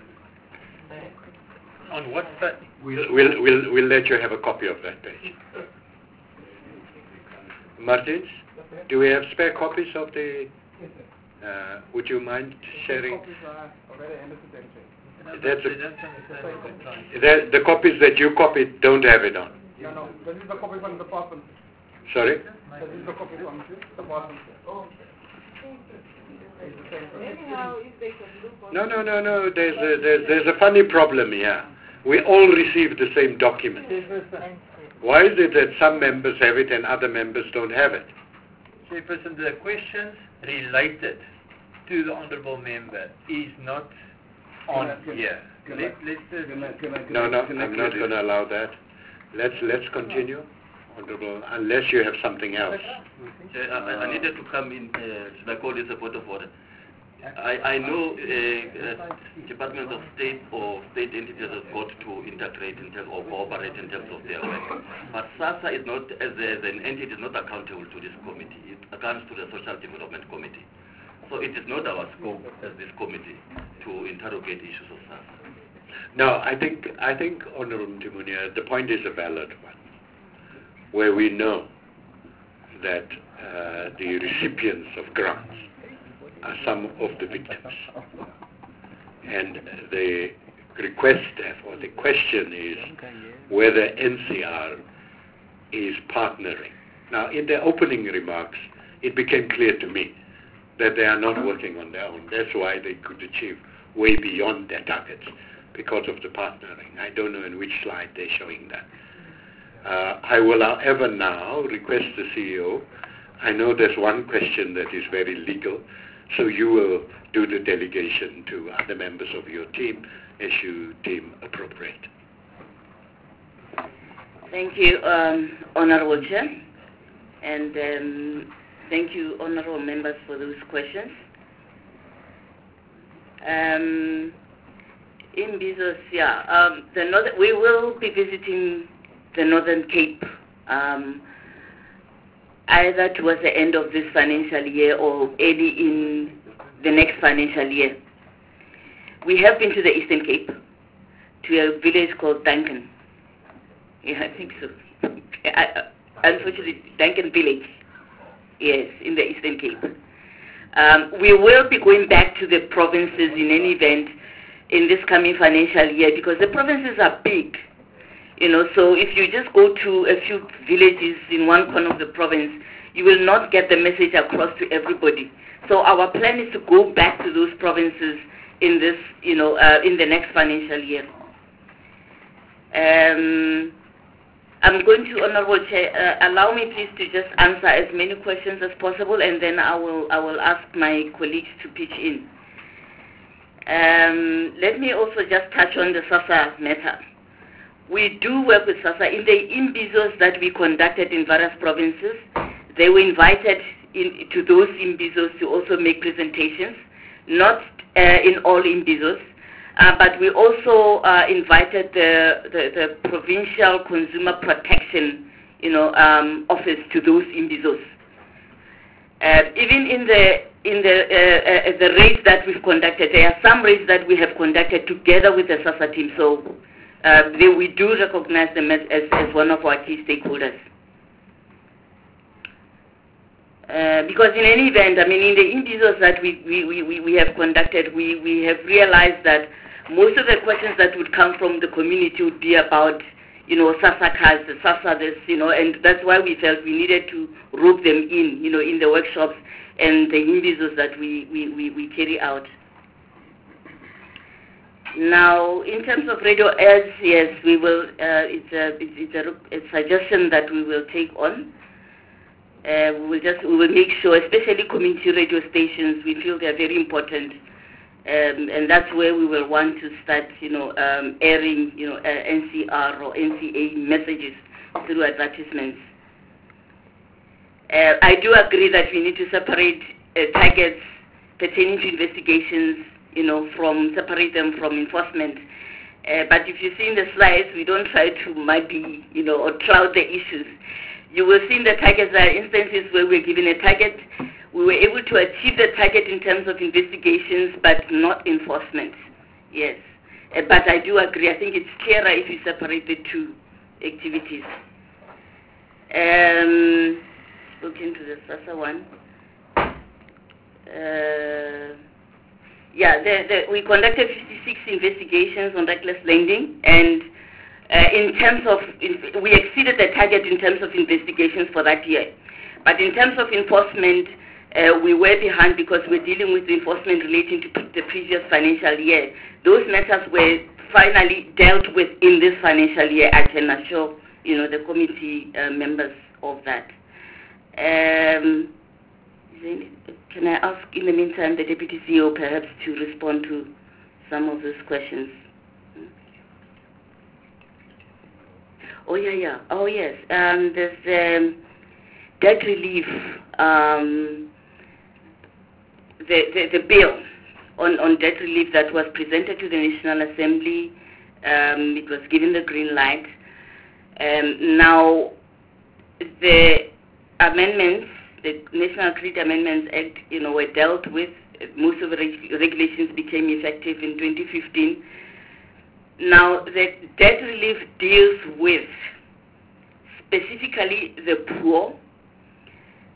on what page? We'll, we'll, we'll, we'll let you have a copy of that page. Martins, do we have spare copies of the, uh, would you mind sharing? That's a, that, the copies that you copied don't have it on. No, no, this is the copy from the department. Sorry? This is the copy from the department. No, no, no, no, there's a, there's, there's a funny problem here. We all receive the same document. Why is it that some members have it and other members don't have it? Chairperson, the questions related to the honourable member is not on here. Let, let's, uh, No, no, I'm not going to allow that. Let's, let's continue, Honourable, unless you have something else. Chair, I, I needed to come in, uh, I call this a point of order. I, I know uh, uh, Department of State or state entities have got to integrate in terms or cooperate in terms of their work. But SASSA is not, as, a, as an entity, is not accountable to this committee. It accounts to the Social Development Committee. So it is not our scope as this committee to interrogate issues of SASSA. No, I think, I think, Honourable Timunia, the point is a valid one, where we know that uh, the recipients of grants are some of the victims. And the request or the question is whether N C R is partnering. Now, in their opening remarks, it became clear to me that they are not working on their own. That's why they could achieve way beyond their targets, because of the partnering. I don't know in which slide they're showing that. Uh, I will, however, now request the C E O. I know there's one question that is very legal, so you will do the delegation to other members of your team as you deem appropriate. Thank you, um, Honorable Chair, and um, thank you, honorable members, for those questions. Um, in Bezos, yeah, um, the north, we will be visiting the Northern Cape um, either towards the end of this financial year or early in the next financial year. We have been to the Eastern Cape, to a village called Duncan. Yeah, I think so. I, unfortunately, Duncan Village, yes, in the Eastern Cape. Um, we will be going back to the provinces in any event in this coming financial year, because the provinces are big. You know, so if you just go to a few villages in one corner of the province, you will not get the message across to everybody. So our plan is to go back to those provinces in this, you know, uh, in the next financial year. Um, I'm going to, Honorable Chair, uh, allow me please to just answer as many questions as possible, and then I will I will ask my colleagues to pitch in. Um, let me also just touch on the SASSA matter. We do work with SASSA. In the Imbizos that we conducted in various provinces, they were invited in, to those Imbizos to also make presentations, not uh, in all Imbizos, uh, but we also uh, invited the, the, the Provincial Consumer Protection, you know, um, office to those Imbizos. Uh, even in the in the uh, uh, the raids that we've conducted, there are some raids that we have conducted together with the SASSA team. So. Uh, they, we do recognize them as, as, as one of our key stakeholders. Uh, because in any event, I mean, in the Imbizos that we, we, we, we have conducted, we, we have realized that most of the questions that would come from the community would be about, you know, SASSA cards, SASSA this, you know, and that's why we felt we needed to rope them in, you know, in the workshops and the Imbizos that we, we, we, we carry out. Now, in terms of radio ads, yes, we will. Uh, it's a it's a, a suggestion that we will take on. Uh, we will just we will make sure, especially community radio stations, we feel they are very important, um, and that's where we will want to start, you know, um, airing, you know, uh, N C R or N C A messages through advertisements. Uh, I do agree that we need to separate uh, targets pertaining to investigations, you know, from separate them from enforcement. Uh, but if you see in the slides, we don't try to muddy, you know, or cloud the issues. You will see in the targets there are instances where we're given a target. We were able to achieve the target in terms of investigations, but not enforcement. Yes. Uh, but I do agree. I think it's clearer if you separate the two activities. Um, look into the SASSA one. Uh, Yeah, the, the, we conducted fifty-six investigations on reckless lending, and uh, in terms of, in, we exceeded the target in terms of investigations for that year. But in terms of enforcement, uh, we were behind because we're dealing with enforcement relating to the previous financial year. Those matters were finally dealt with in this financial year. I can assure, you know, the committee uh, members of that. Um, Can I ask, in the meantime, the Deputy C E O perhaps to respond to some of those questions? Oh, yeah, yeah. Oh, yes. Um, there's um, debt relief, um, the, the, the bill on, on debt relief that was presented to the National Assembly. Um, it was given the green light. Um, now, the amendments, the National Credit Amendments Act, you know, were dealt with. Most of the reg regulations became effective in twenty fifteen. Now, the debt relief deals with specifically the poor,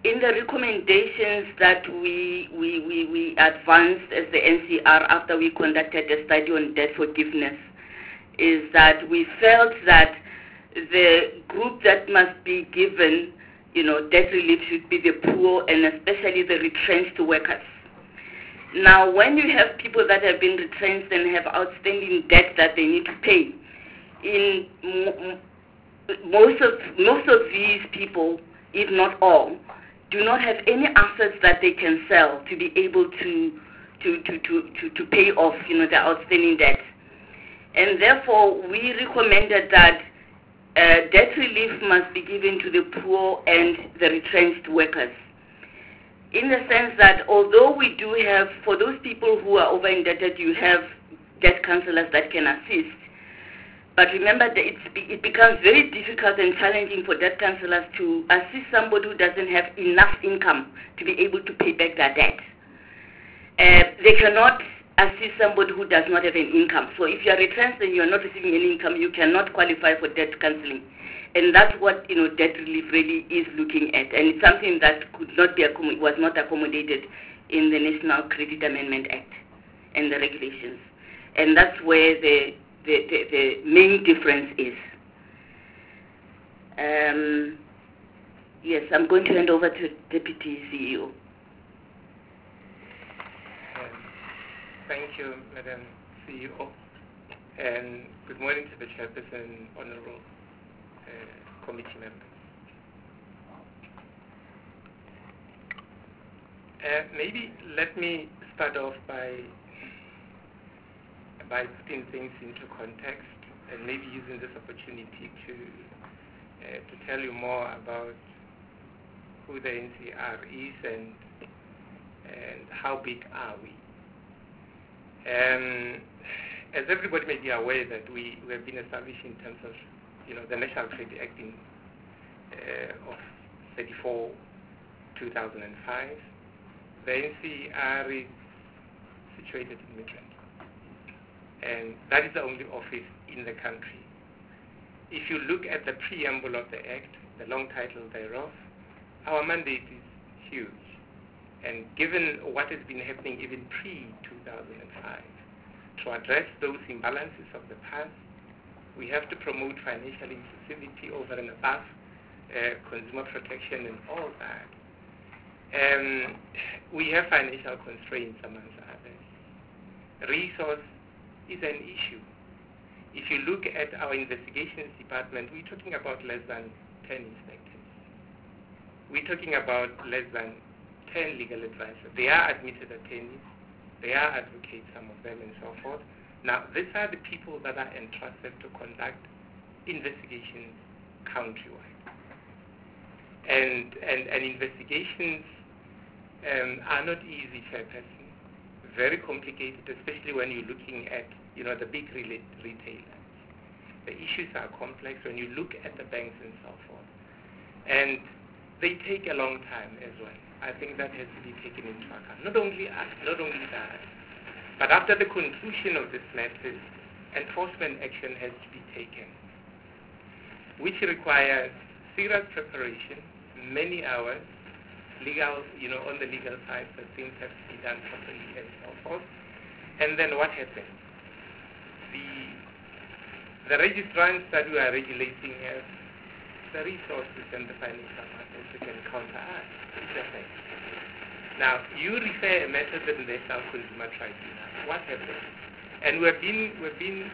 in the recommendations that we, we, we, we advanced as the N C R after we conducted a study on debt forgiveness is that we felt that the group that must be given, you know, debt relief should be the poor and especially the retrenched workers. Now, when you have people that have been retrenched and have outstanding debt that they need to pay, in m- most of most of these people, if not all, do not have any assets that they can sell to be able to to to to, to, to pay off, you know, their outstanding debt. And therefore, we recommended that uh, debt relief must be given to the poor and the retrenched workers. In the sense that although we do have, for those people who are over indebted, you have debt counselors that can assist. But remember that it's, it becomes very difficult and challenging for debt counselors to assist somebody who doesn't have enough income to be able to pay back their debt. Uh, they cannot assist somebody who does not have an income. So if you are retrenched and you are not receiving any income, you cannot qualify for debt counseling. And that's what, you know, debt relief really is looking at. And it's something that could not be accom- was not accommodated in the National Credit Amendment Act and the regulations. And that's where the the, the, the main difference is. Um, yes, I'm going to hand over to Deputy C E O. Um, thank you, Madam C E O. And good morning to the Chairperson, Honorable uh, Committee members. Uh, maybe let me start off by by putting things into context and maybe using this opportunity to uh, to tell you more about who the N C R is and and how big are we. Um, as everybody may be aware that we, we have been established in terms of, you know, the National Credit Act in, uh, of thirty-four, two thousand five. The N C R is situated in Midrand. And that is the only office in the country. If you look at the preamble of the Act, the long title thereof, our mandate is huge. And given what has been happening even pre two thousand five, to address those imbalances of the past, we have to promote financial inclusivity over and above uh, consumer protection and all that. Um, we have financial constraints amongst others. Resource is an issue. If you look at our investigations department, we're talking about less than ten inspectors. We're talking about less than ten legal advisors. They are admitted attorneys. They are advocates, some of them, and so forth. Now, these are the people that are entrusted to conduct investigations countrywide. And, and, and investigations um, are not easy, Chairperson. Very complicated, especially when you're looking at, you know, the big re- retailers. The issues are complex when you look at the banks and so forth. And they take a long time as well. I think that has to be taken into account. Not only us, not only that, but after the conclusion of this matter, enforcement action has to be taken, which requires serious preparation, many hours, legal, you know, on the legal side, that things have to be done properly and so forth. And then what happens? The the registrants that we are regulating have the resources and the financial markets that can counteract. It's a fact. Now, you refer a matter to the National Consumer Tribunal. What happens? And we've been we've been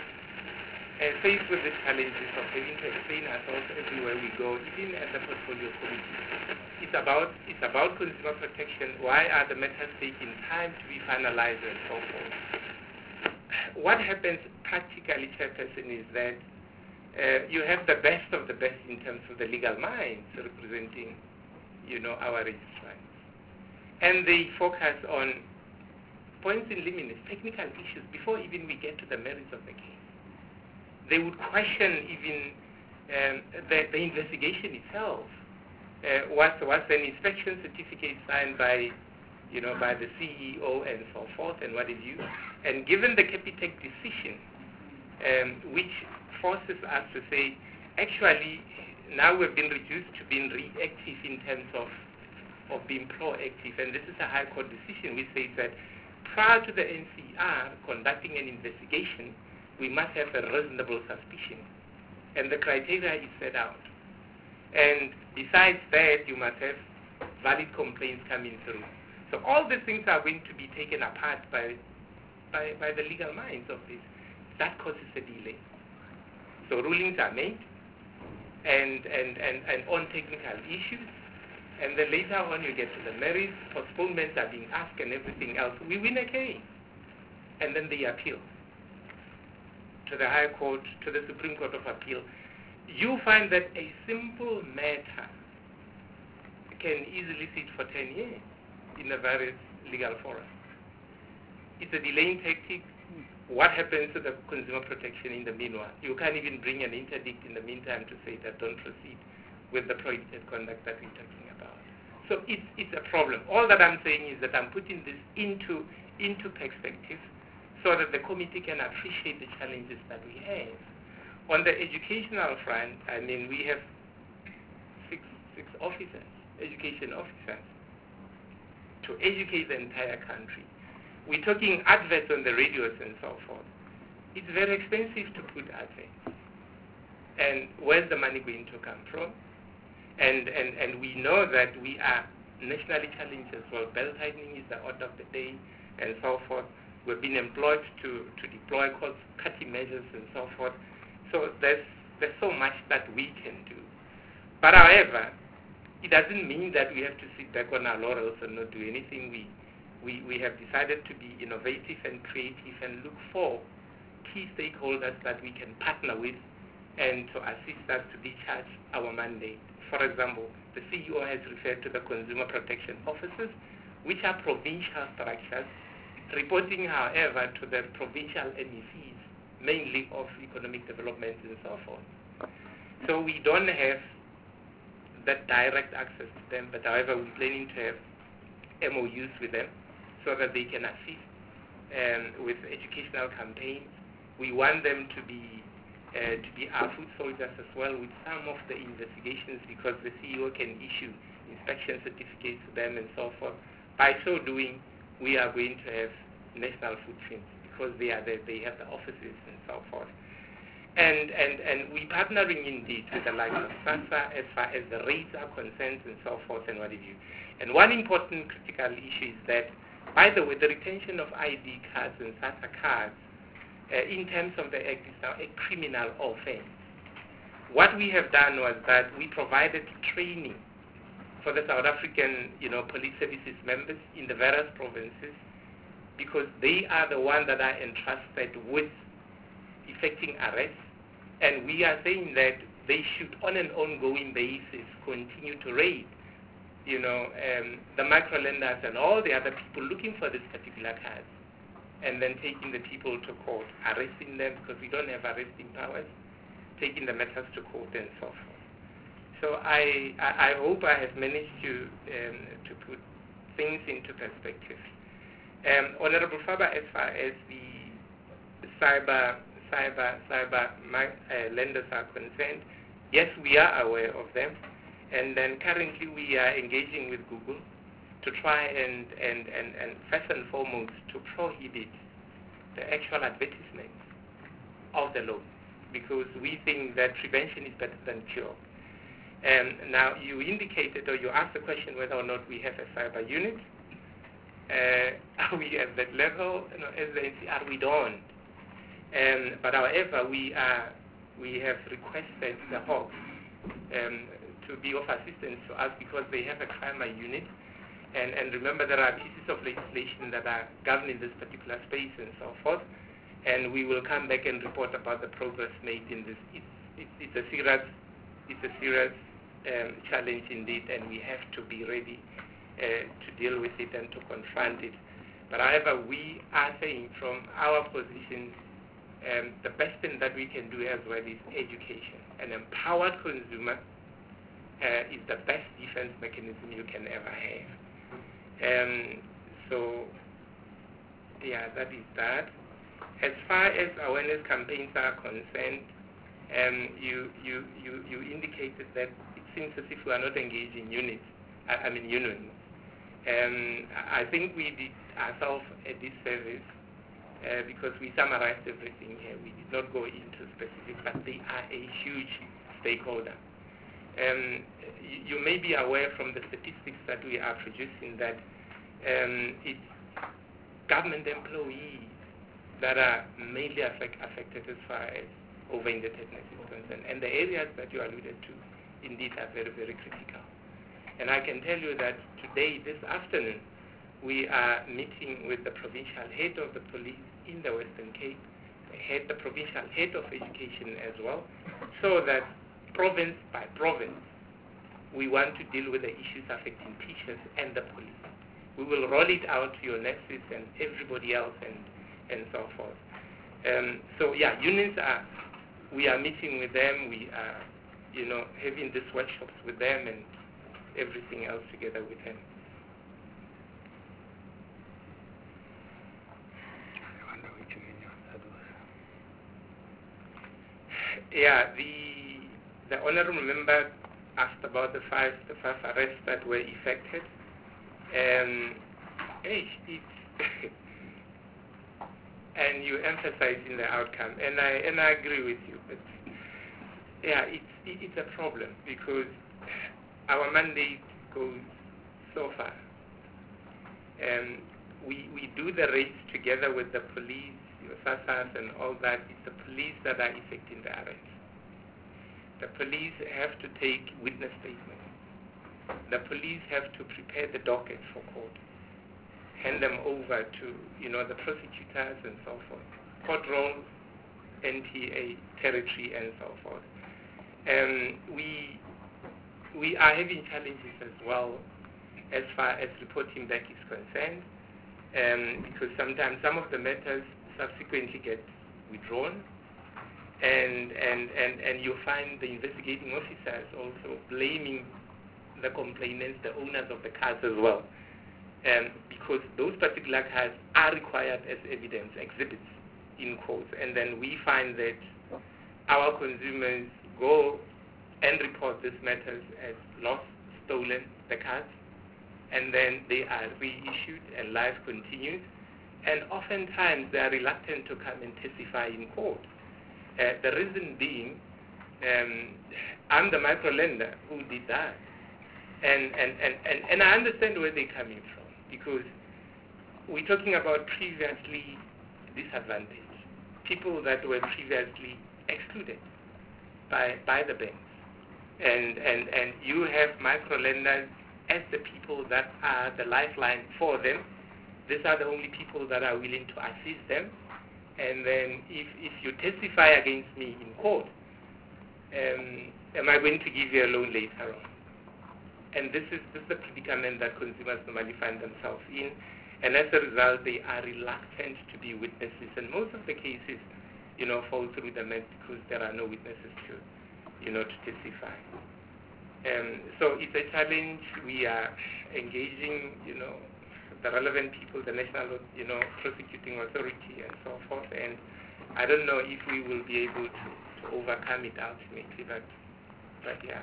uh, faced with the challenges of having to explain ourselves everywhere we go, even at the portfolio committee. It's about, it's about consumer protection. Why are the matters taking time to be finalized and so forth? What happens practically, Chairperson, is that uh, you have the best of the best in terms of the legal minds representing, you know, our registrants. And they focus on points in limine, technical issues, before even we get to the merits of the case. They would question even um, the, the investigation itself. Uh, was, was an inspection certificate signed by, you know, by the C E O and so forth, and what have you. And given the Capitec decision, um, which forces us to say, actually, now we've been reduced to being reactive in terms of of being proactive, and this is a High Court decision which says that prior to the N C R conducting an investigation, we must have a reasonable suspicion, and the criteria is set out. And besides that, you must have valid complaints coming through. So all these things are going to be taken apart by, by, by the legal minds of this. That causes a delay. So rulings are made, and, and, and, and on technical issues, and then later on you get to the merits, postponements are being asked and everything else. We win a case, and then they appeal to the High Court, to the Supreme Court of Appeal. You find that a simple matter can easily sit for ten years in the various legal fora. It's a delaying tactic. What happens to the consumer protection in the meanwhile? You can't even bring an interdict in the meantime to say that don't proceed with the prohibited conduct that we're talking about. So it's, it's a problem. All that I'm saying is that I'm putting this into, into perspective so that the committee can appreciate the challenges that we have. On the educational front, I mean, we have six, six officers, education officers, to educate the entire country. We're talking adverts on the radios and so forth. It's very expensive to put adverts. And where's the money going to come from? And, and, and we know that we are nationally challenged as well. Belt tightening is the order of the day and so forth. We've been employed to, to deploy cost-cutting measures and so forth. So there's, there's so much that we can do. But however, it doesn't mean that we have to sit back on our laurels and not do anything. We, we, we have decided to be innovative and creative and look for key stakeholders that we can partner with and to assist us to discharge our mandate. For example, the C E O has referred to the consumer protection offices, which are provincial structures, reporting, however, to the provincial M E Cs, mainly of economic development and so forth. So we don't have that direct access to them, but however, we're planning to have M O Us with them so that they can assist um, with educational campaigns. We want them to be uh, to be our foot soldiers as well with some of the investigations, because the C E O can issue inspection certificates to them and so forth. By so doing, we are going to have national footprints because they are there, they have the offices and so forth. And, and, and we're partnering indeed with the likes of SASSA as far as the rates are concerned and so forth and what have you. And one important critical issue is that, by the way, the retention of I D cards and SASSA cards uh, in terms of the Act is now a criminal offense. What we have done was that we provided training for the South African, you know, police services members in the various provinces, because they are the ones that are entrusted with effecting arrests, and we are saying that they should, on an ongoing basis, continue to raid, you know, um, the micro-lenders and all the other people looking for this particular cards, and then taking the people to court, arresting them because we don't have arresting powers, taking the matters to court and so forth. So I, I, I hope I have managed to um, to put things into perspective. Um, Honorable Faber, as far as the cyber cyber cyber uh, lenders are concerned, yes, we are aware of them, and then currently we are engaging with Google to try and, and, and, and first and foremost to prohibit the actual advertisement of the loan, because we think that prevention is better than cure. Um, now, you indicated, or you asked the question whether or not we have a cyber unit. Uh, are we at that level? You know, as the N C R, we don't. Um, but however, we are, we have requested the Hawks um, to be of assistance to us because they have a crime unit. And, and remember, there are pieces of legislation that are governing this particular space and so forth. And we will come back and report about the progress made in this. It's, it's, it's a serious, it's a serious um, challenge indeed, and we have to be ready uh, to deal with it and to confront it. But however, we are saying from our position, um, the best thing that we can do as well is education. An empowered consumer uh, is the best defense mechanism you can ever have. Um, so, yeah, that is that. As far as awareness campaigns are concerned, um, you, you, you, you indicated that it seems as if we are not engaged in units, I, I mean unions. Um, I think we did ourselves a disservice uh, because we summarized everything here. We did not go into specifics, but they are a huge stakeholder. Um, you, you may be aware from the statistics that we are producing that um, it's government employees that are mainly affect, affected as far as over-indebtedness is concerned. And the areas that you alluded to indeed are very, very critical. And I can tell you that today, this afternoon, we are meeting with the provincial head of the police in the Western Cape, the, head, the provincial head of education as well, so that province by province, we want to deal with the issues affecting teachers and the police. We will roll it out to your nurses and everybody else and, and so forth. Um, so yeah, unions are, we are meeting with them, we are, you know, having these workshops with them and everything else together with them. Yeah, the the honourable member asked about the five the five arrests that were effected. Um, hey, it's and you emphasize in the outcome, and I and I agree with you. But yeah, it's it, it's a problem because our mandate goes so far. Um, we we do the raids together with the police, your SASAs and all that. It's the police that are effecting the arrest. The police have to take witness statements. The police have to prepare the dockets for court, hand them over to, you know, the prosecutors and so forth. Court roll, N T A territory and so forth. Um, we we are having challenges as well as far as reporting back is concerned, um, because sometimes some of the matters subsequently get withdrawn. And, and, and, and you find the investigating officers also blaming the complainants, the owners of the cars as well. Um, because those particular cars are required as evidence, exhibits in court. And then we find that our consumers go and report these matters as lost, stolen, the cars, and then they are reissued and life continues. And oftentimes they are reluctant to come and testify in court. Uh, the reason being, um, I'm the microlender who did that. And, and, and, and, and I understand where they're coming from, because we're talking about previously disadvantaged, people that were previously excluded by, by the banks. And, and, and you have microlenders as the people that are the lifeline for them. These are the only people that are willing to assist them. And then if, if you testify against me in court, um, am I going to give you a loan later on? And this is, this is the predicament that consumers normally find themselves in. And as a result, they are reluctant to be witnesses. And most of the cases, you know, fall through the net because there are no witnesses to, you know, to testify. Um, so it's a challenge. We are engaging, you know, the relevant people, the national, you know, prosecuting authority and so forth. And I don't know if we will be able to, to overcome it ultimately, but, but yeah.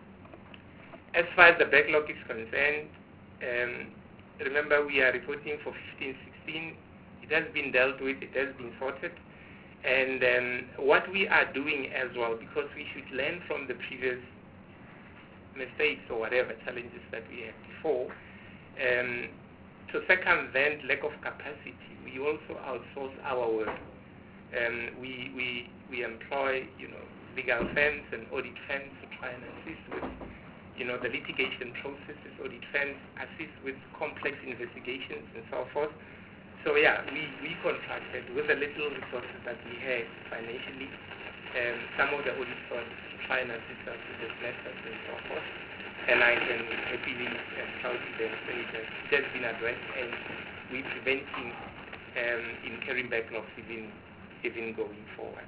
As far as the backlog is concerned, um, remember we are reporting for fifteen sixteen. It has been dealt with, it has been sorted. And um, what we are doing as well, because we should learn from the previous mistakes or whatever challenges that we had before, um, to circumvent lack of capacity, we also outsource our work. Um, we, we, we employ, you know, legal firms and audit firms to try and assist with, you know, the litigation processes. Audit firms assist with complex investigations and so forth. So yeah, we, we contracted with the little resources that we had financially, um, some of the audit firms to try and assist us with this methods and so forth. And I can happily and proudly then say that it has been addressed, and we're preventing um, incurring backlogs even, even going forward.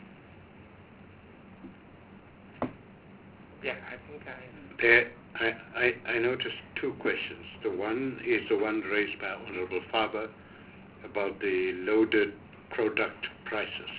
Yeah, I think I... There, I, I, I noticed two questions. The one is the one raised by Honorable Faber about the loaded product prices.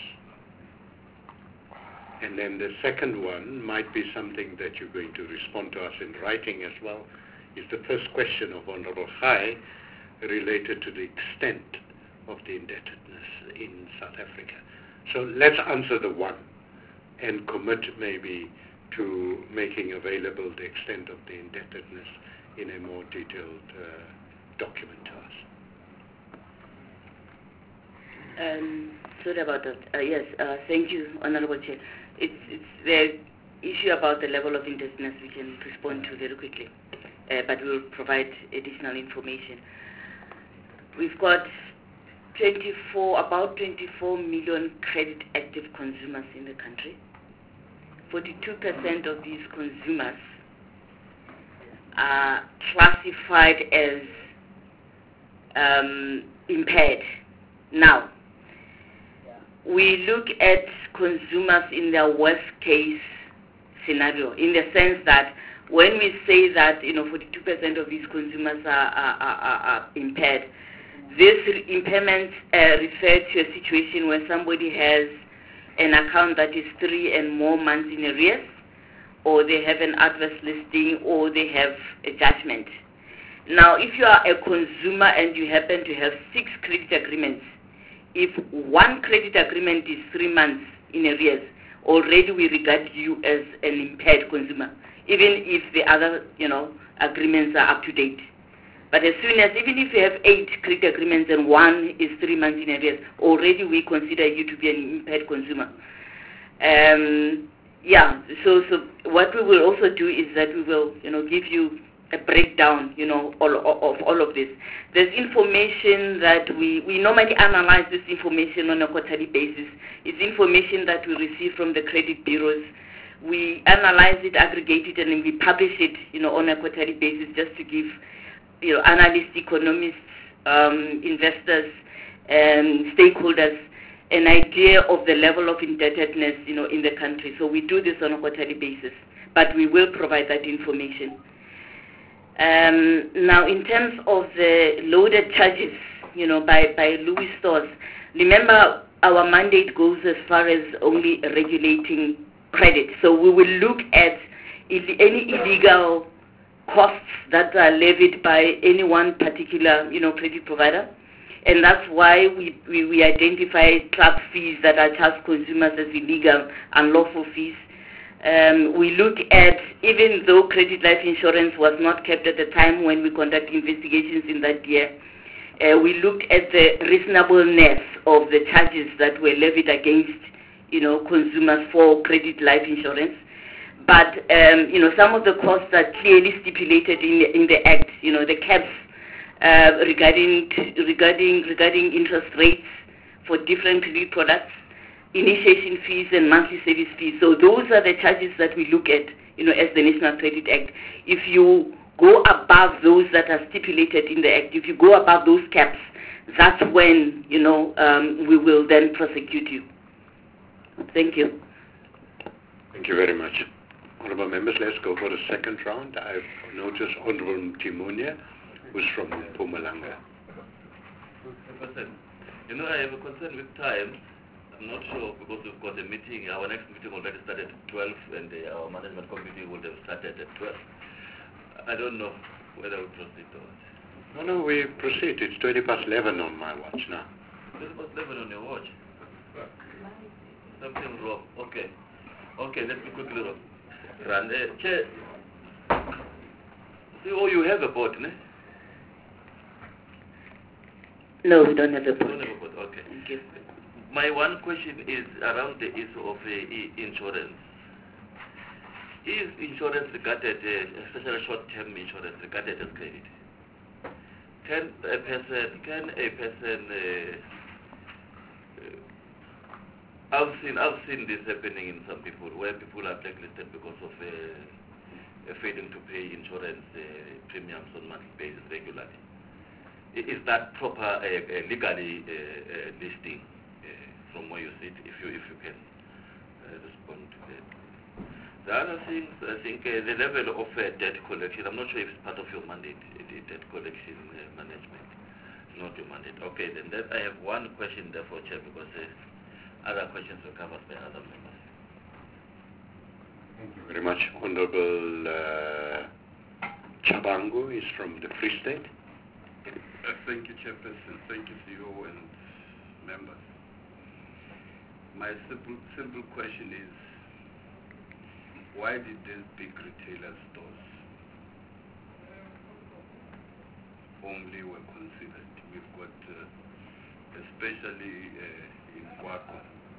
And then the second one might be something that you're going to respond to us in writing as well, is the first question of Honorable Khai related to the extent of the indebtedness in South Africa. So let's answer the one and commit maybe to making available the extent of the indebtedness in a more detailed uh, document to us. Um, sorry about that. Uh, yes, uh, thank you, Honorable Chair. It's, it's the issue about the level of indebtedness we can respond to very quickly, uh, but we'll provide additional information. We've got twenty-four, about twenty-four million credit active consumers in the country. forty-two percent of these consumers are classified as um, impaired. Now, we look at consumers in their worst case scenario, in the sense that when we say that, you know, forty-two percent of these consumers are, are, are, are impaired, these impairments uh, refer to a situation where somebody has an account that is three and more months in arrears, or they have an adverse listing, or they have a judgment. Now, if you are a consumer and you happen to have six credit agreements, if one credit agreement is three months in arrears, already we regard you as an impaired consumer, even if the other, you know, agreements are up to date. But as soon as, even if you have eight credit agreements and one is three months in arrears, already we consider you to be an impaired consumer. Um, yeah, so so what we will also do is that we will, you know, give you a breakdown, you know, all, all, of all of this. There's information that we, we normally analyze this information on a quarterly basis. It's information that we receive from the credit bureaus. We analyze it, aggregate it, and then we publish it, you know, on a quarterly basis, just to give, you know, analysts, economists, um, investors, and stakeholders an idea of the level of indebtedness, you know, in the country. So we do this on a quarterly basis, but we will provide that information. Um, now, in terms of the loaded charges, you know, by, by Louis Stores, remember our mandate goes as far as only regulating credit. So we will look at Ill- any illegal costs that are levied by any one particular, you know, credit provider. And that's why we, we, we identify club fees that are charged consumers as illegal, unlawful fees. Um, we look at, even though credit life insurance was not kept at the time when we conducted investigations in that year, uh, we looked at the reasonableness of the charges that were levied against, you know, consumers for credit life insurance. But, um, you know, some of the costs are clearly stipulated in the, in the Act, you know, the caps uh, regarding, regarding, regarding interest rates for different credit products, initiation fees and monthly service fees. So those are the charges that we look at, you know, as the National Credit Act. If you go above those that are stipulated in the Act, if you go above those caps, that's when, you know, um, we will then prosecute you. Thank you. Thank you very much. Honourable members, let's go for the second round. I've noticed Honourable Timunia, who's from Mpumalanga. You know, I have a concern with time. I'm not sure because we've got a meeting. Our next meeting already started at twelve, and uh, our management committee would have started at twelve. I don't know whether we proceed or not. No, no, we proceed. It's twenty past eleven on my watch now. twenty past eleven on your watch? Something wrong. Okay. Okay, let me quickly run. Run. Uh, Chair, see, oh, you have a board, ne? No, we don't have a board. You don't have a board, okay. Thank you. My one question is around the issue of uh, e- insurance. Is insurance regarded, uh, especially short-term insurance, regarded as credit? Can a person, can a person, uh, uh, I've seen, I've seen this happening in some people, where people are blacklisted because of uh, failing to pay insurance uh, premiums on monthly basis regularly. Is that proper uh, uh, legally uh, uh, listing? From where you sit, if you if you can uh, respond to that. The other things, I think uh, the level of uh, debt collection, I'm not sure if it's part of your mandate, uh, the debt collection uh, management. It's not your mandate. Okay, then that I have one question there for Chair, because uh, other questions were covered by other members. Thank you very much, Honourable uh, Chabangu is from the Free State. Uh, thank you, Chairperson. Thank you, C E O and members. My simple, simple question is, why did these big retailer stores only were considered? We've got, uh, especially uh, in Kwako,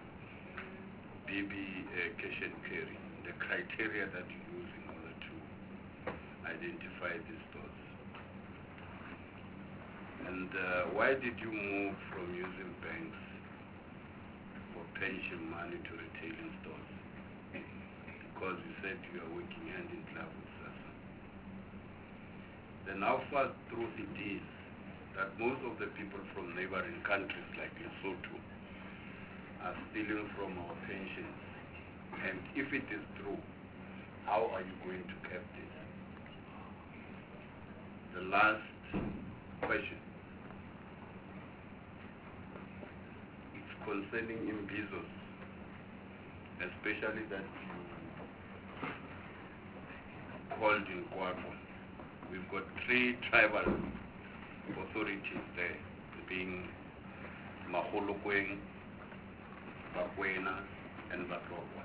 B B uh, cash and carry, the criteria that you use in order to identify these stores. And uh, why did you move from using banks for pension money to retailing stores? Because you said you are working hand in glove with SASSA. Then how far truth it is that most of the people from neighboring countries like Lesotho are stealing from our pensions? And if it is true, how are you going to cap this? The last question. It's concerning Imbizos, especially that you called in Kwako. We've got three tribal authorities there, being Maholokweng, Bakwena, and Batlokwa.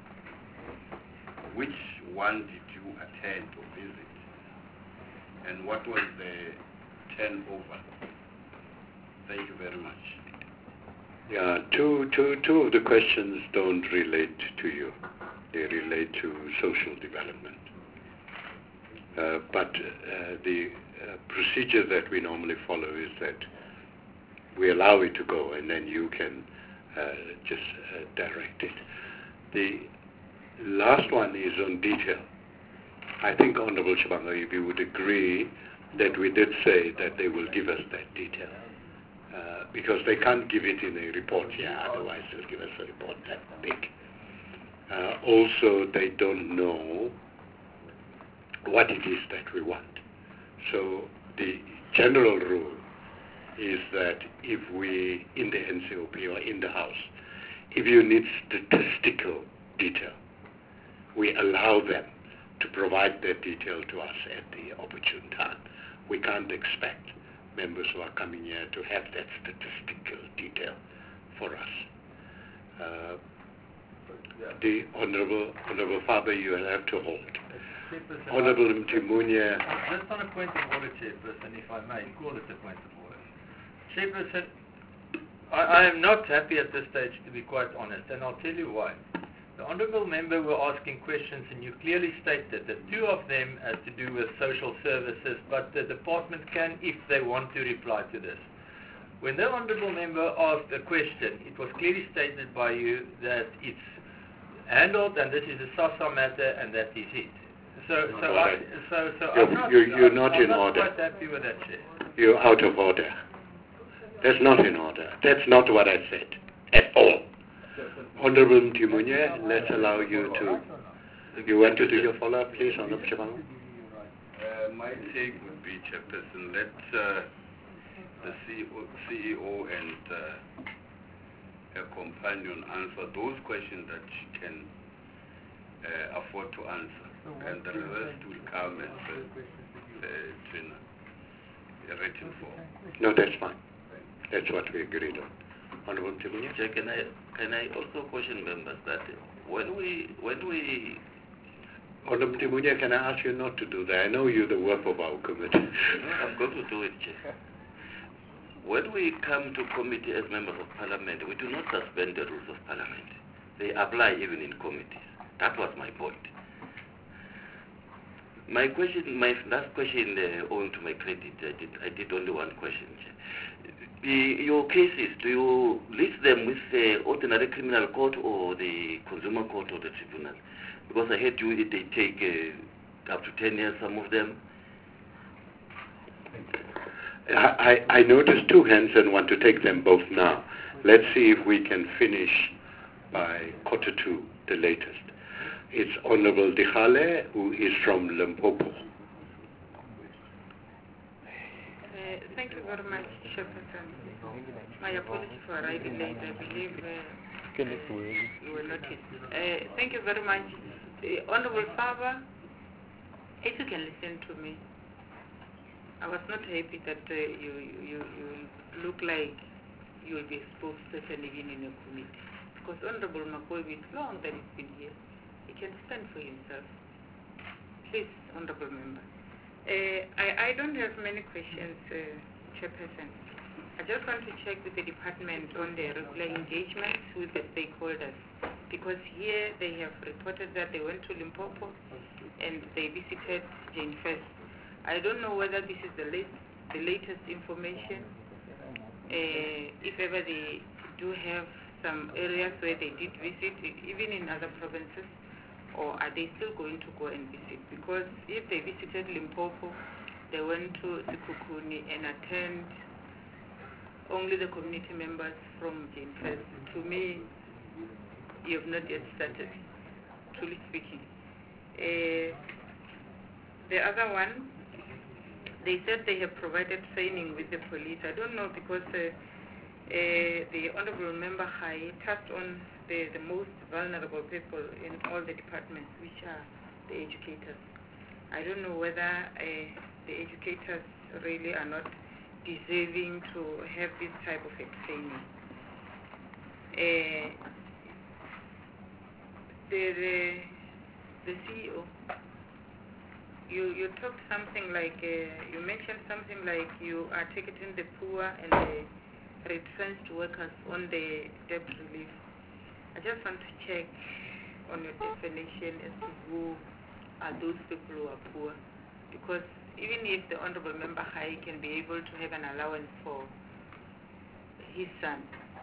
Which one did you attend or visit? And what was the turnover? Thank you very much. Yeah, two, two, two of the questions don't relate to you. They relate to social development. Uh, but uh, the uh, procedure that we normally follow is that we allow it to go and then you can uh, just uh, direct it. The last one is on detail. I think Honorable Chabangu would agree that we did say that they will give us that detail. Uh, because they can't give it in a report here, otherwise they'll give us a report that big. Uh, also, they don't know what it is that we want. So the general rule is that if we, in the N C O P or in the House, if you need statistical detail, we allow them to provide that detail to us at the opportune time. We can't expect members who are coming here to have that statistical detail for us. Uh, the Honorable Honorable Faber, you will have to hold. Honorable Mtimunya. Just on a point of order, Chairperson, if I may, call it a point of order. Chairperson, I, I am not happy at this stage, to be quite honest, and I'll tell you why. The Honourable Member were asking questions and you clearly stated that two of them had to do with social services, but the department can, if they want to, reply to this. When the Honourable Member asked a question, it was clearly stated by you that it's handled and this is a SASSA matter and that is it. So, so, I, so, so you're, I'm not, you're, you're I'm, not I'm in not order. quite happy with that, Chair. You're out of order. That's not in order. That's not what I said at all. Honorable Mtimunya, let's allow you to... You want to do your follow-up, please, Honorable Chabangu? Uh, my take would be, Chairperson, let uh, the C E O and uh, her companion answer those questions that she can uh, afford to answer, and the rest will come as uh, uh, in a written form. No, that's fine. That's what we agreed on. Honorable Mtimunya? Chair, can I can I also question members that when we when we Honorable Mtimunya, can I ask you not to do that? I know you're the work of our committee. No, I'm going to do it, Chair. When we come to committee as members of parliament, we do not suspend the rules of parliament. They apply even in committees. That was my point. My question, my last question, uh, owing to my credit, I did, I did only one question, Chair. The, your cases, do you list them with the ordinary criminal court or the consumer court or the tribunal? Because I heard you, they take uh, up to ten years, some of them. I, I noticed two hands and want to take them both now. Let's see if we can finish by quarter to the latest. It's Honorable Dihale, who is from Limpopo. Uh, thank you very much, Chairperson. My apology for arriving late. I believe uh, you were not here. Uh, thank you very much. Uh, Honorable Faber, if you can listen to me. I was not happy that uh, you, you, you look like you will be a spokesperson even in a committee. Because Honorable Makoebi, it's long that he's been here. He can stand for himself. Please, Honorable Member. Uh, I, I don't have many questions, uh, Chairperson. I just want to check with the department on their regular engagements with the stakeholders. Because here they have reported that they went to Limpopo and they visited Jane First. I don't know whether this is the, late, the latest information. Uh, if ever they do have some areas where they did visit, even in other provinces, or are they still going to go and visit? Because if they visited Limpopo, they went to Sikukuni and attend only the community members from Jane First. To me, you have not yet started, truly speaking. Uh, the other one, they said they have provided training with the police. I don't know because uh, uh, the Honorable Member Hai touched on the, the most vulnerable people in all the departments, which are the educators. I don't know whether uh, the educators really are not deserving to have this type of a training. Uh, the, the, the C E O, you, you talked something like, uh, you mentioned something like you are targeting the poor and the retrenched workers on the debt relief. I just want to check on your definition as to who are those people who are poor, because even if the Honorable Member Hai can be able to have an allowance for his son,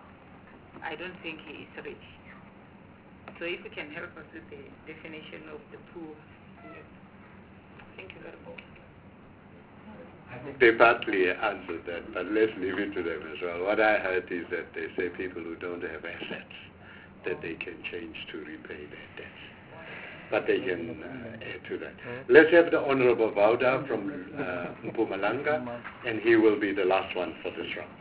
I don't think he is rich. So if you can help us with the definition of the poor. Thank you very much. I think they partly answered that, but let's leave it to them as well. What I heard is that they say people who don't have assets, that they can change to repay their debts. But they can uh, add to that. Let's have the Honorable Vauda from uh, Mpumalanga, and he will be the last one for this round.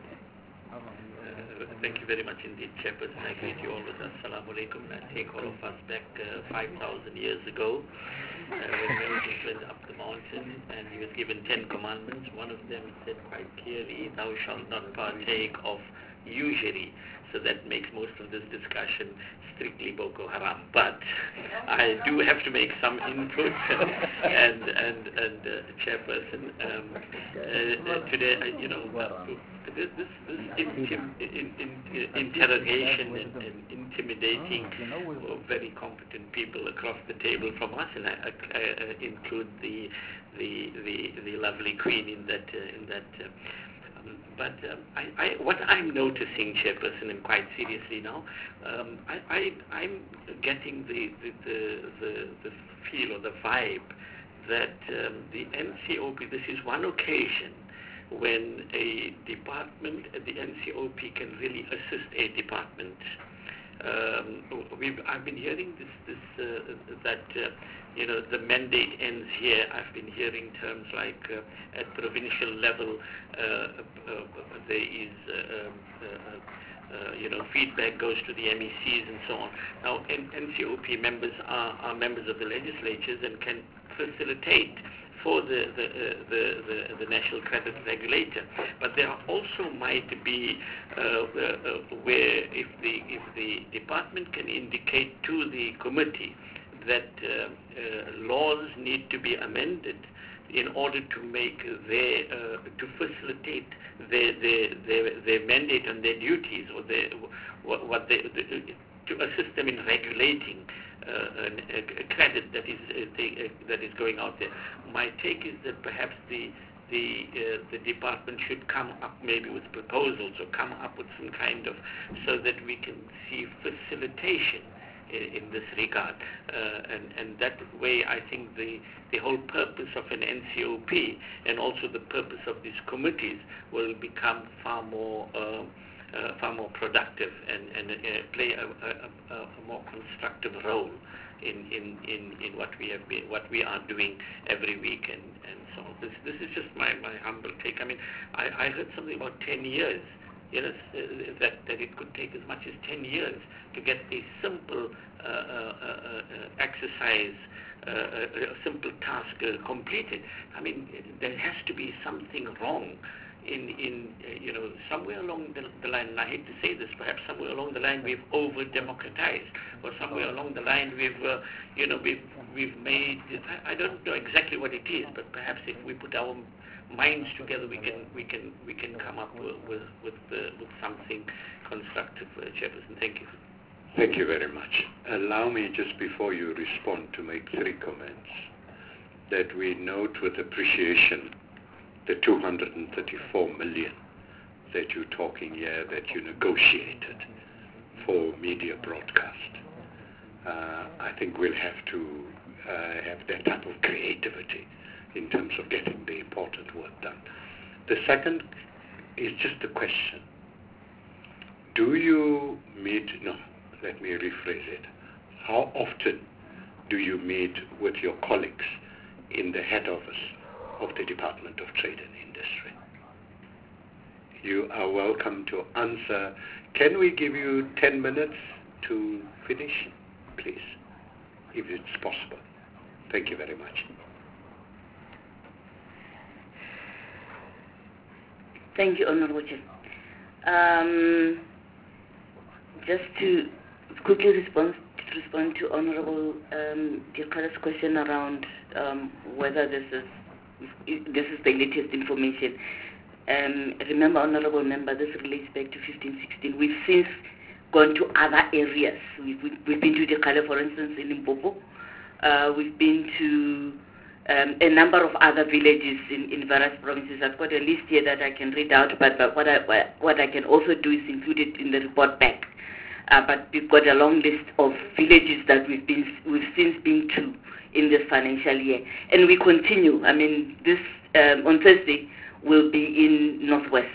Uh, thank you very much indeed, Chairperson. I greet you all with Assalamu alaikum. I take all of us back uh, five thousand years ago uh, when Moses went up the mountain and he was given ten commandments. One of them said quite clearly, thou shalt not partake of usury. So that makes most of this discussion strictly Boko Haram. But I do have to make some input, and and and uh, Chairperson, um, uh, uh, today, uh, you know, uh, this this, this intim in, in, interrogation and, and intimidating of very competent people across the table from us, and I, I, I include the the the the lovely Queen in that uh, in that. Uh, But um, I, I, what I'm noticing, Chairperson, and quite seriously now, um, I, I, I'm getting the, the, the, the, the feel or the vibe that um, the N C O P, this is one occasion when a department at the N C O P can really assist a department. Um, we've, I've been hearing this, this uh, that uh, you know the mandate ends here. I've been hearing terms like uh, at provincial level uh, uh, there is uh, uh, uh, you know feedback goes to the M E Cs and so on. Now N C O P members are, are members of the legislatures and can facilitate for the the, uh, the, the the National Credit Regulator, but there also might be uh, uh, where if the if the department can indicate to the committee that uh, uh, laws need to be amended in order to make their uh, to facilitate their, their their their mandate and their duties, or their what, what they, the, to assist them in regulating uh, a, a credit that is uh, they, uh, that is going out there. My take is that perhaps the the uh, the department should come up maybe with proposals or come up with some kind of so that we can see facilitation in, in this regard, uh, and and that way I think the the whole purpose of an N C O P and also the purpose of these committees will become far more uh, uh, far more productive and and uh, play a, a, a more constructive role in, in, in, in what we have been, what we are doing every week, and, and so on. This this is just my, my humble take. I mean, I, I heard something about ten years. You know, that that it could take as much as ten years to get a simple uh, uh, uh, uh, exercise uh, a, a simple task uh, completed. I mean, there has to be something wrong in, in uh, you know, somewhere along the, the line, and I hate to say this, perhaps somewhere along the line we've over-democratized, or somewhere along the line we've, uh, you know, we've, we've made, I, I don't know exactly what it is, but perhaps if we put our minds together, we can, we can, we can come up with, with, with, uh, with something constructive, uh, Chairperson. Thank you. Thank you very much. Allow me, just before you respond, to make three comments. That we note with appreciation the two hundred thirty-four million that you're talking here, that you negotiated for media broadcast. Uh, I think we'll have to uh, have that type of creativity in terms of getting the important work done. The second is just a question. Do you meet, no, let me rephrase it. How often do you meet with your colleagues in the head office of the Department of Trade and Industry? You are welcome to answer. Can we give you ten minutes to finish, please, if it's possible? Thank you very much. Thank you, Honorable Chair. Um, just to quickly respond respond to Honorable um, Dirkala's question around um, whether this is this is the latest information. Um, remember, Honorable Member, this relates back to fifteen sixteen. We've since gone to other areas. We've, we've been to Dirkala, for instance, in Limpopo. Uh, we've been to um, a number of other villages in, in various provinces. I've got a list here that I can read out, but, but what, I, what I can also do is include it in the report back. Uh, but we've got a long list of villages that we've been we've since been to in this financial year, and we continue. I mean, this um, on Thursday will be in Northwest.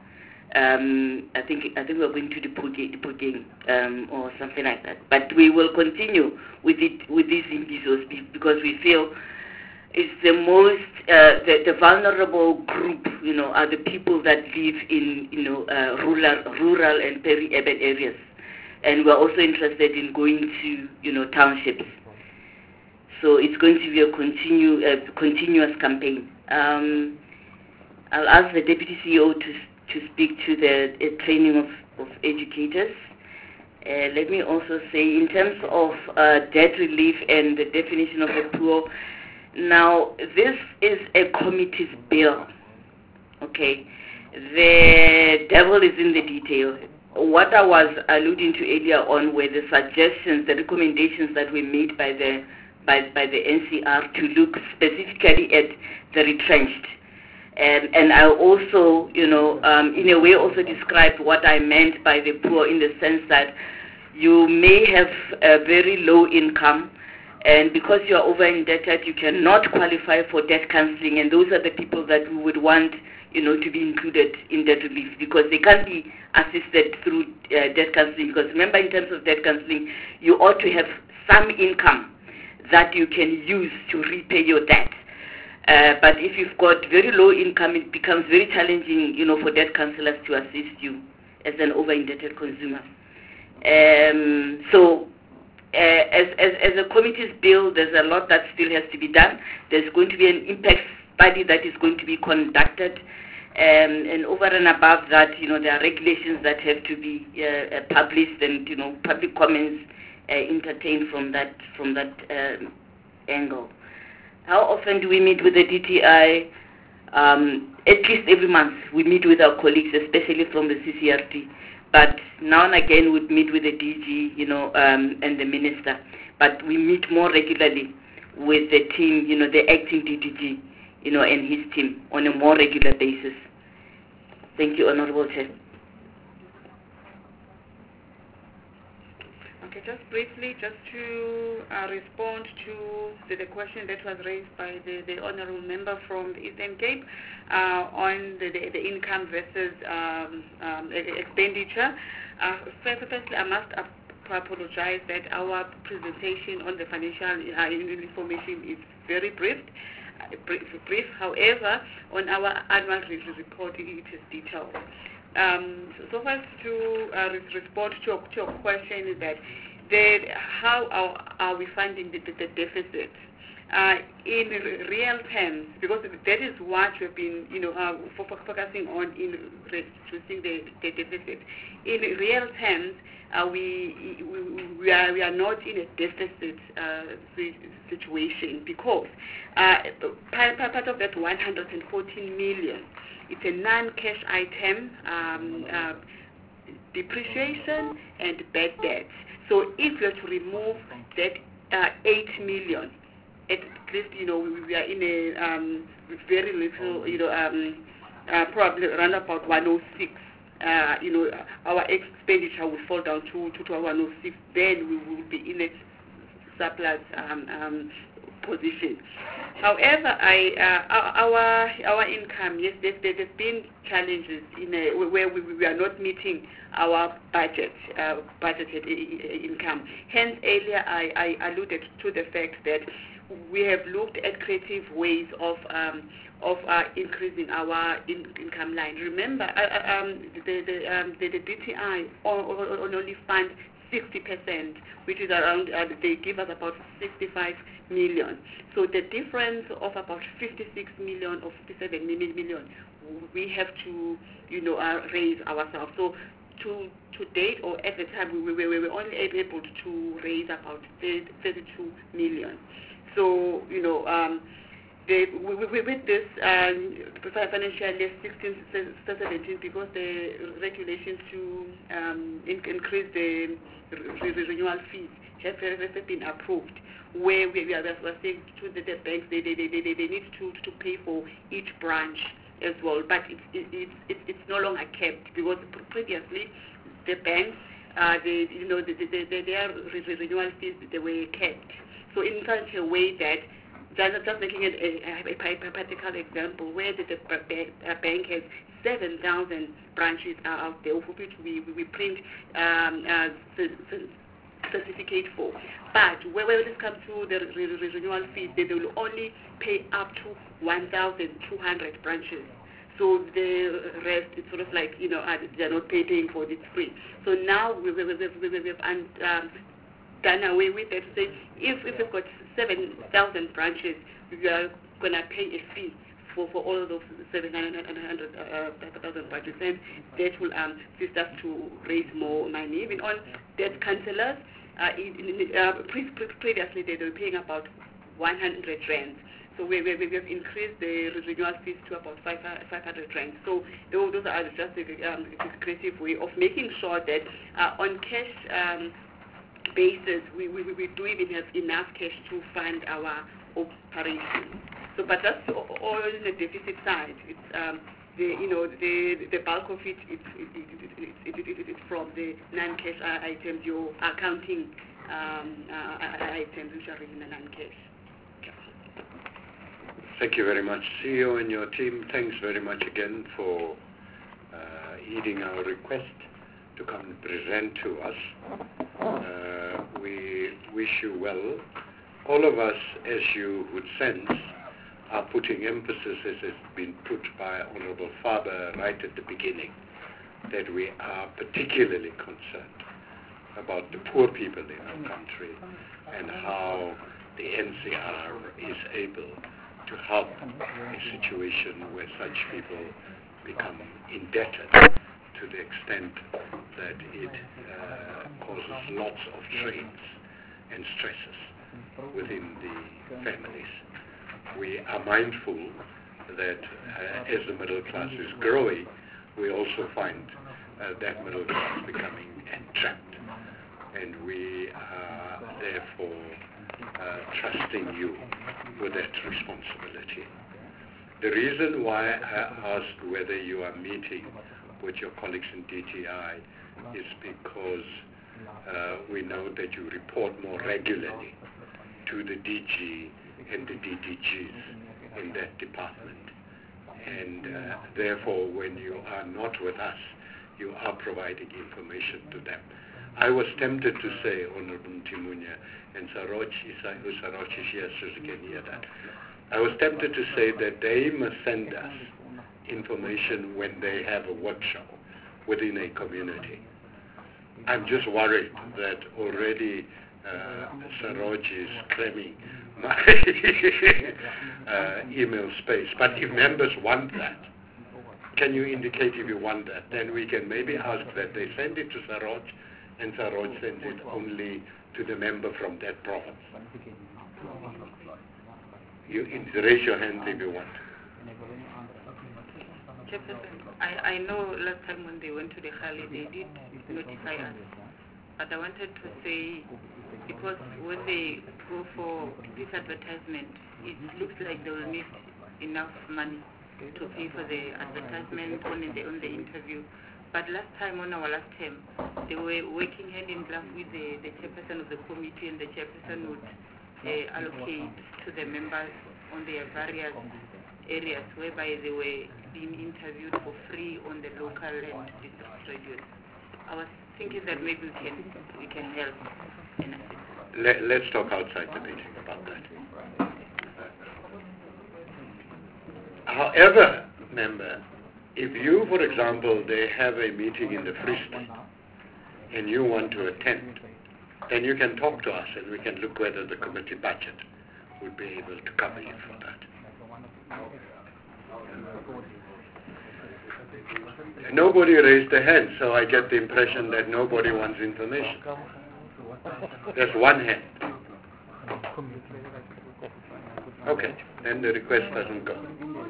Um, I think I think we're going to the Puging um, or something like that. But we will continue with it with these individuals because we feel it's the most uh, the, the vulnerable group. You know, are the people that live in you know uh, rural rural and peri-urban areas. And we're also interested in going to, you know, townships. So it's going to be a continue, uh, continuous campaign. Um, I'll ask the Deputy C E O to to speak to the uh, training of, of educators. Uh, let me also say, in terms of uh, debt relief and the definition of the poor, now this is a committee's bill. Okay, the devil is in the detail. What I was alluding to earlier on were the suggestions, the recommendations that were made by the by, by the N C R to look specifically at the retrenched. And, and I also, you know, um, in a way also described what I meant by the poor in the sense that you may have a very low income, and because you are over indebted, you cannot qualify for debt counseling, and those are the people that we would want, you know, to be included in debt relief because they can't be assisted through uh, debt counseling. Because remember, in terms of debt counseling, you ought to have some income that you can use to repay your debt. Uh, but if you've got very low income, it becomes very challenging, you know, for debt counselors to assist you as an over-indebted consumer. Um, so, uh, as, as, as a committee's bill, there's a lot that still has to be done. There's going to be an impact study that is going to be conducted. Um, and over and above that, you know, there are regulations that have to be uh, uh, published and, you know, public comments uh, entertained from that, from that um, angle. How often do we meet with the D T I? Um, at least every month we meet with our colleagues, especially from the C C R T. But now and again we meet with the D G, you know, um, and the minister. But we meet more regularly with the team, you know, the acting D D G, you know, and his team on a more regular basis. Thank you, Honorable Chair. Okay, just briefly, just to uh, respond to the, the question that was raised by the, the honourable member from the Eastern Cape uh, on the, the, the income versus um, um, expenditure. Uh, firstly, I must apologize that our presentation on the financial uh, information is very brief. Uh, brief, brief. However, on our annual report, it is detailed. Um, so, so far to uh, respond to your, to your question is that the, how are, are we funding the, the, the deficit? uh, in r- real terms, because that is what we've been, you know, uh, fo- fo- focusing on in reducing the, the deficit. In real terms, uh, we, we we are we are not in a deficit uh, si- situation because uh, part, part of that one hundred fourteen million, it's a non-cash item, um, uh, depreciation and bad debts. So if you are to remove that uh, eight million, at least, you know, we, we are in a um, very little, you know, um, uh, probably around about one oh six. Uh, you know, our expenditure will fall down to, to, to one oh six. Then we will be in a surplus um, um, position. However, I, uh, our our income, yes, there, there's been challenges in a, where we, we are not meeting our budget, uh, budgeted I- income. Hence, earlier I, I alluded to the fact that we have looked at creative ways of um, of uh, increasing our in- income line. Remember, uh, um, the the, um, the the D T I only fund sixty percent, which is around, uh, they give us about sixty-five million. So the difference of about fifty-six million or fifty-seven million, we have to, you know, uh, raise ourselves. So to to date, or at the time, we, we, we were only able to raise about thirty-two million. So, you know, um, the, we, we, with this um, financial year sixteen seventeen, because the regulations to um, in, increase the re- re- renewal fees have, have been approved, where we, we are saying to the, the banks they, they, they, they, they need to, to pay for each branch as well, but it's it, it, it's no longer kept, because previously the banks, uh, they, you know, the, the, the, their renewal fees, they were kept. So in such a way that, just, just making it a, a, a practical example, where the, the bank has seven thousand branches out there, for which we, we print um, uh, certificate for. But when it comes to the re- re- renewal fees, they will only pay up to one thousand two hundred branches. So the rest, it's sort of like, you know, uh, they're not paying for it free. So now we, we, we, we, we, we've um, done away with that. Say, if, if we've got seven thousand branches, we are going to pay a fee for, for all of those seven hundred thousand branches, and that will um, assist us to raise more money. Even on debt cancellers, uh, in, in, uh, pre- pre- previously they were paying about one hundred rands. So we, we, we have increased the renewal fees to about five hundred rands. So those are just a, um, a creative way of making sure that uh, on cash um, basis, we, we, we do even have enough cash to fund our operations. So, but that's all in the deficit side. It's um, the you know the the bulk of it it's it, it, it, it, it, it's from the non-cash items, your accounting um, uh, items which are in the non-cash. Thank you very much, C E O and your team. Thanks very much again for uh, heeding our request to come and present to us. Uh, we wish you well. All of us, as you would sense, are putting emphasis, as has been put by Honorable Faber right at the beginning, that we are particularly concerned about the poor people in our country and how the N C R is able to help a situation where such people become indebted to the extent that it uh, causes lots of strains and stresses within the families. We are mindful that uh, as the middle class is growing, we also find uh, that middle class becoming entrapped, and we are therefore uh, trusting you with that responsibility. The reason why I asked whether you are meeting with your colleagues in D T I is because uh, we know that you report more regularly to the D G and the D D Gs in that department. And uh, therefore, when you are not with us, you are providing information to them. I was tempted to say, Honorable Timunya and Sarochi, Sarochi is here, so you can hear that. I was tempted to say that they must send us information when they have a workshop within a community. I'm just worried that already uh, Sarochi is claiming my uh, email space. But if members want that, can you indicate if you want that? Then we can maybe ask that they send it to Saroj, and Saroj sends it only to the member from that province. You in, raise your hand if you want. Chairperson, I, I know last time when they went to the Khali, they did notify us. But I wanted to say, because when they go for this advertisement, it looks like they will need enough money to pay for the advertisement on the, on the interview. But last time, on our last term, they were working hand in glove with the, the chairperson of the committee, and the chairperson would uh, allocate to the members on their various areas whereby they were being interviewed for free on the local and district radios. I was thinking that maybe we can, we can help and assist. Let, let's talk outside the meeting about that. However, member, if you, for example, they have a meeting in the Free State and you want to attend, then you can talk to us and we can look whether the committee budget would be able to cover you for that. Nobody raised a hand, so I get the impression that nobody wants information. There's one hand. Okay, then the request doesn't go.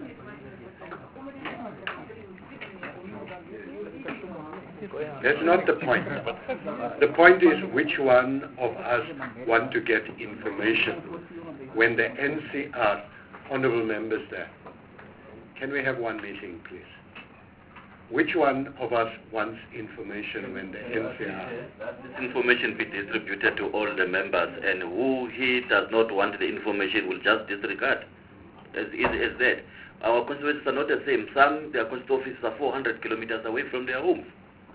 That's not the point. The point is which one of us want to get information when the N C R, honorable members there. Can we have one meeting, please? Which one of us wants information when the N C R? This information be distributed to all the members, and who he does not want the information will just disregard. As easy as that. Our constituencies are not the same. Some, their constituent offices are four hundred kilometers away from their homes.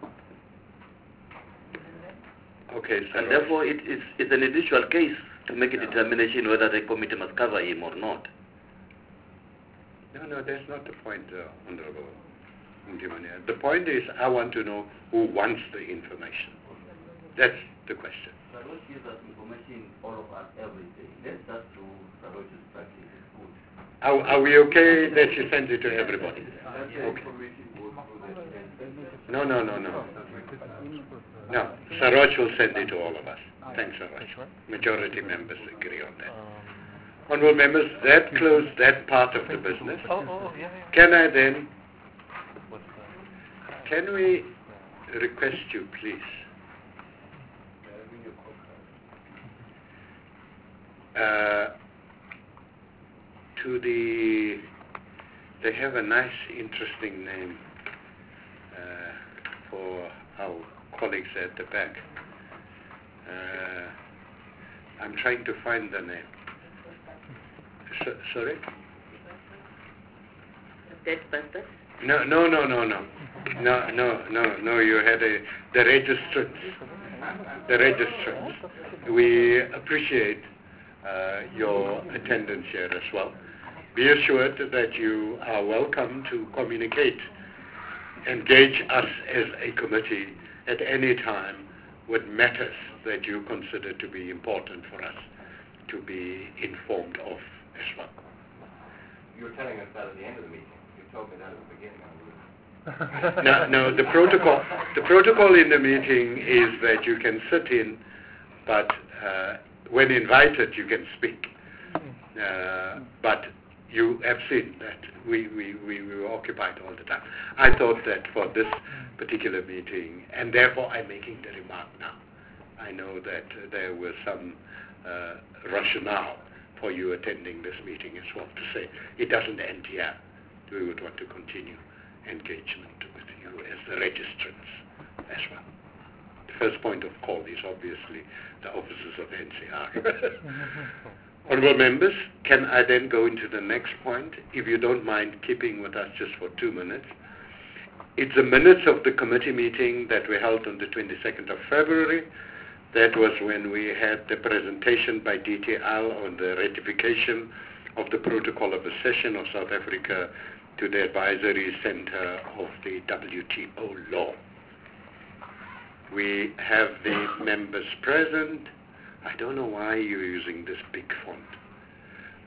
Okay, so and therefore it is it's an individual case to make a determination whether the committee must cover him or not. No, no, that's not the point, uh, Honorable. The point is, I want to know who wants the information. That's the question. Saroj gives us information, all of us, every day. Let's just do Saroj's practice. It's good. Are, are we okay that you send it to everybody? Okay. No, no, no, no. No, Saroj will send it to all of us. Thanks, Saroj. Majority members agree on that. Honourable members, that closed that part of the business. Can I then... Can we request you, please, uh, to the, they have a nice, interesting name uh, for our colleagues at the back. Uh, I'm trying to find the name. So, sorry? Dead busters? No, no, no, no, no. No, no, no, no, you had a, the registrants. The registrants. We appreciate uh, your attendance here as well. Be assured that you are welcome to communicate, engage us as a committee at any time with matters that you consider to be important for us to be informed of as well. You were telling us that at the end of the meeting. You told me that at the beginning. No, no, the protocol, the protocol in the meeting is that you can sit in, but uh, when invited you can speak. Uh, but you have seen that we, we, we, we were occupied all the time. I thought that for this particular meeting, and therefore I'm making the remark now. I know that uh, there was some uh, rationale for you attending this meeting as well, to say it doesn't end here. We would want to continue engagement with you as the registrants as well. The first point of call is obviously the officers of N C R. Honourable members, can I then go into the next point, if you don't mind keeping with us just for two minutes? It's the minutes of the committee meeting that we held on the twenty-second of February. That was when we had the presentation by D T L on the ratification of the protocol of accession of South Africa to the advisory center of the W T O law. We have the members present. I don't know why you're using this big font.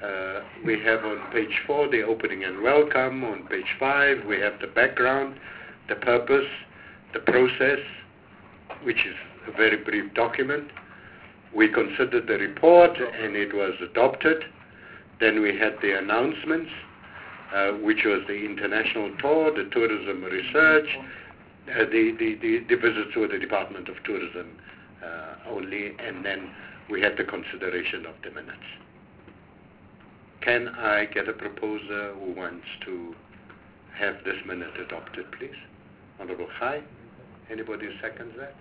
Uh, we have on page four the opening and welcome. On page five we have the background, the purpose, the process, which is a very brief document. We considered the report and it was adopted. Then we had the announcements, uh, which was the international tour, the tourism research, uh, the, the, the, the visit to the Department of Tourism uh, only, and then we had the consideration of the minutes. Can I get a proposer who wants to have this minute adopted, please? Honorable Khai. Anybody who seconds that?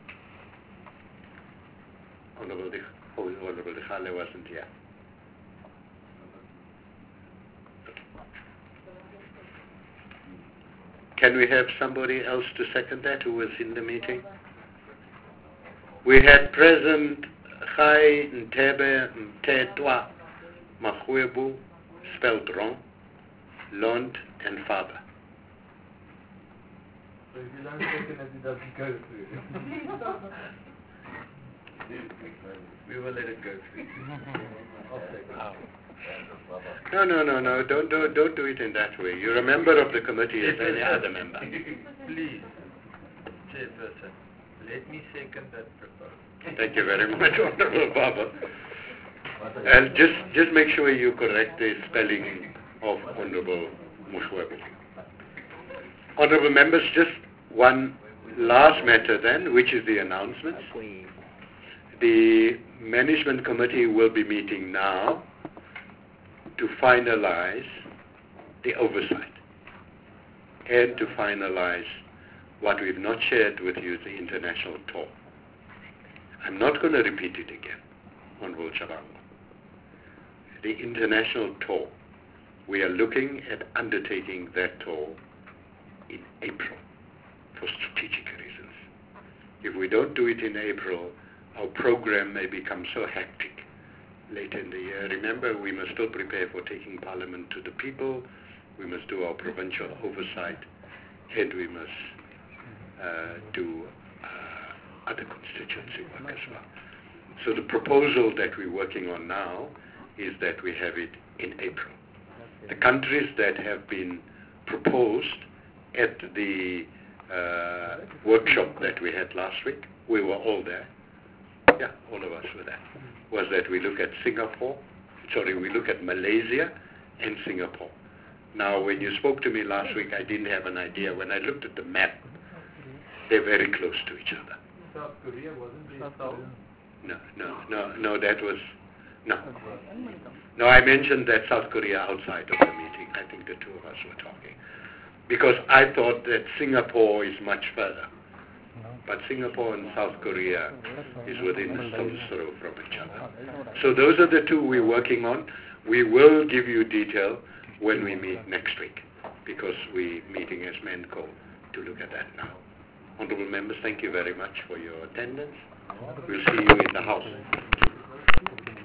Honorable Di, oh, Honorable Dikhale wasn't here. Can we have somebody else to second that who was in the meeting? We had present Khai Ntebe Mtetwa Mahwebu, spelled wrong, Lond and Faber. So if you don't second it, it doesn't go through. We will let it go through. I'll second it. No, no, no, no, don't, don't, don't do it in that way. You're a member of the committee as any other member. Please, Chairperson, let me second that proposal. Thank you very much, Honorable Baba. And just, just make sure you correct the spelling of Honorable Mushwebu. Honorable members, just one last matter then, which is the announcements. The management committee will be meeting now to finalize the oversight and to finalize what we've not shared with you, the international tour. I'm not going to repeat it again, Honorable Chabango. The international tour, we are looking at undertaking that tour in April for strategic reasons. If we don't do it in April, our program may become so hectic later in the year. Remember, we must still prepare for taking Parliament to the people, we must do our provincial oversight, and we must uh, do uh, other constituency work as well. So the proposal that we're working on now is that we have it in April. The countries that have been proposed at the uh, workshop that we had last week, we were all there. Yeah, all of us were there. Was that we look at Singapore, sorry, we look at Malaysia and Singapore. Now, when you spoke to me last week, I didn't have an idea. When I looked at the map, they're very close to each other. South Korea wasn't there? South No, no, no, no, that was, no. No, I mentioned that South Korea outside of the meeting. I think the two of us were talking. Because I thought that Singapore is much further. But Singapore and South Korea is within a stone's throw from each other. So those are the two we're working on. We will give you detail when we meet next week, because we're meeting as MENCO to look at that now. Honorable members, thank you very much for your attendance. We'll see you in the House.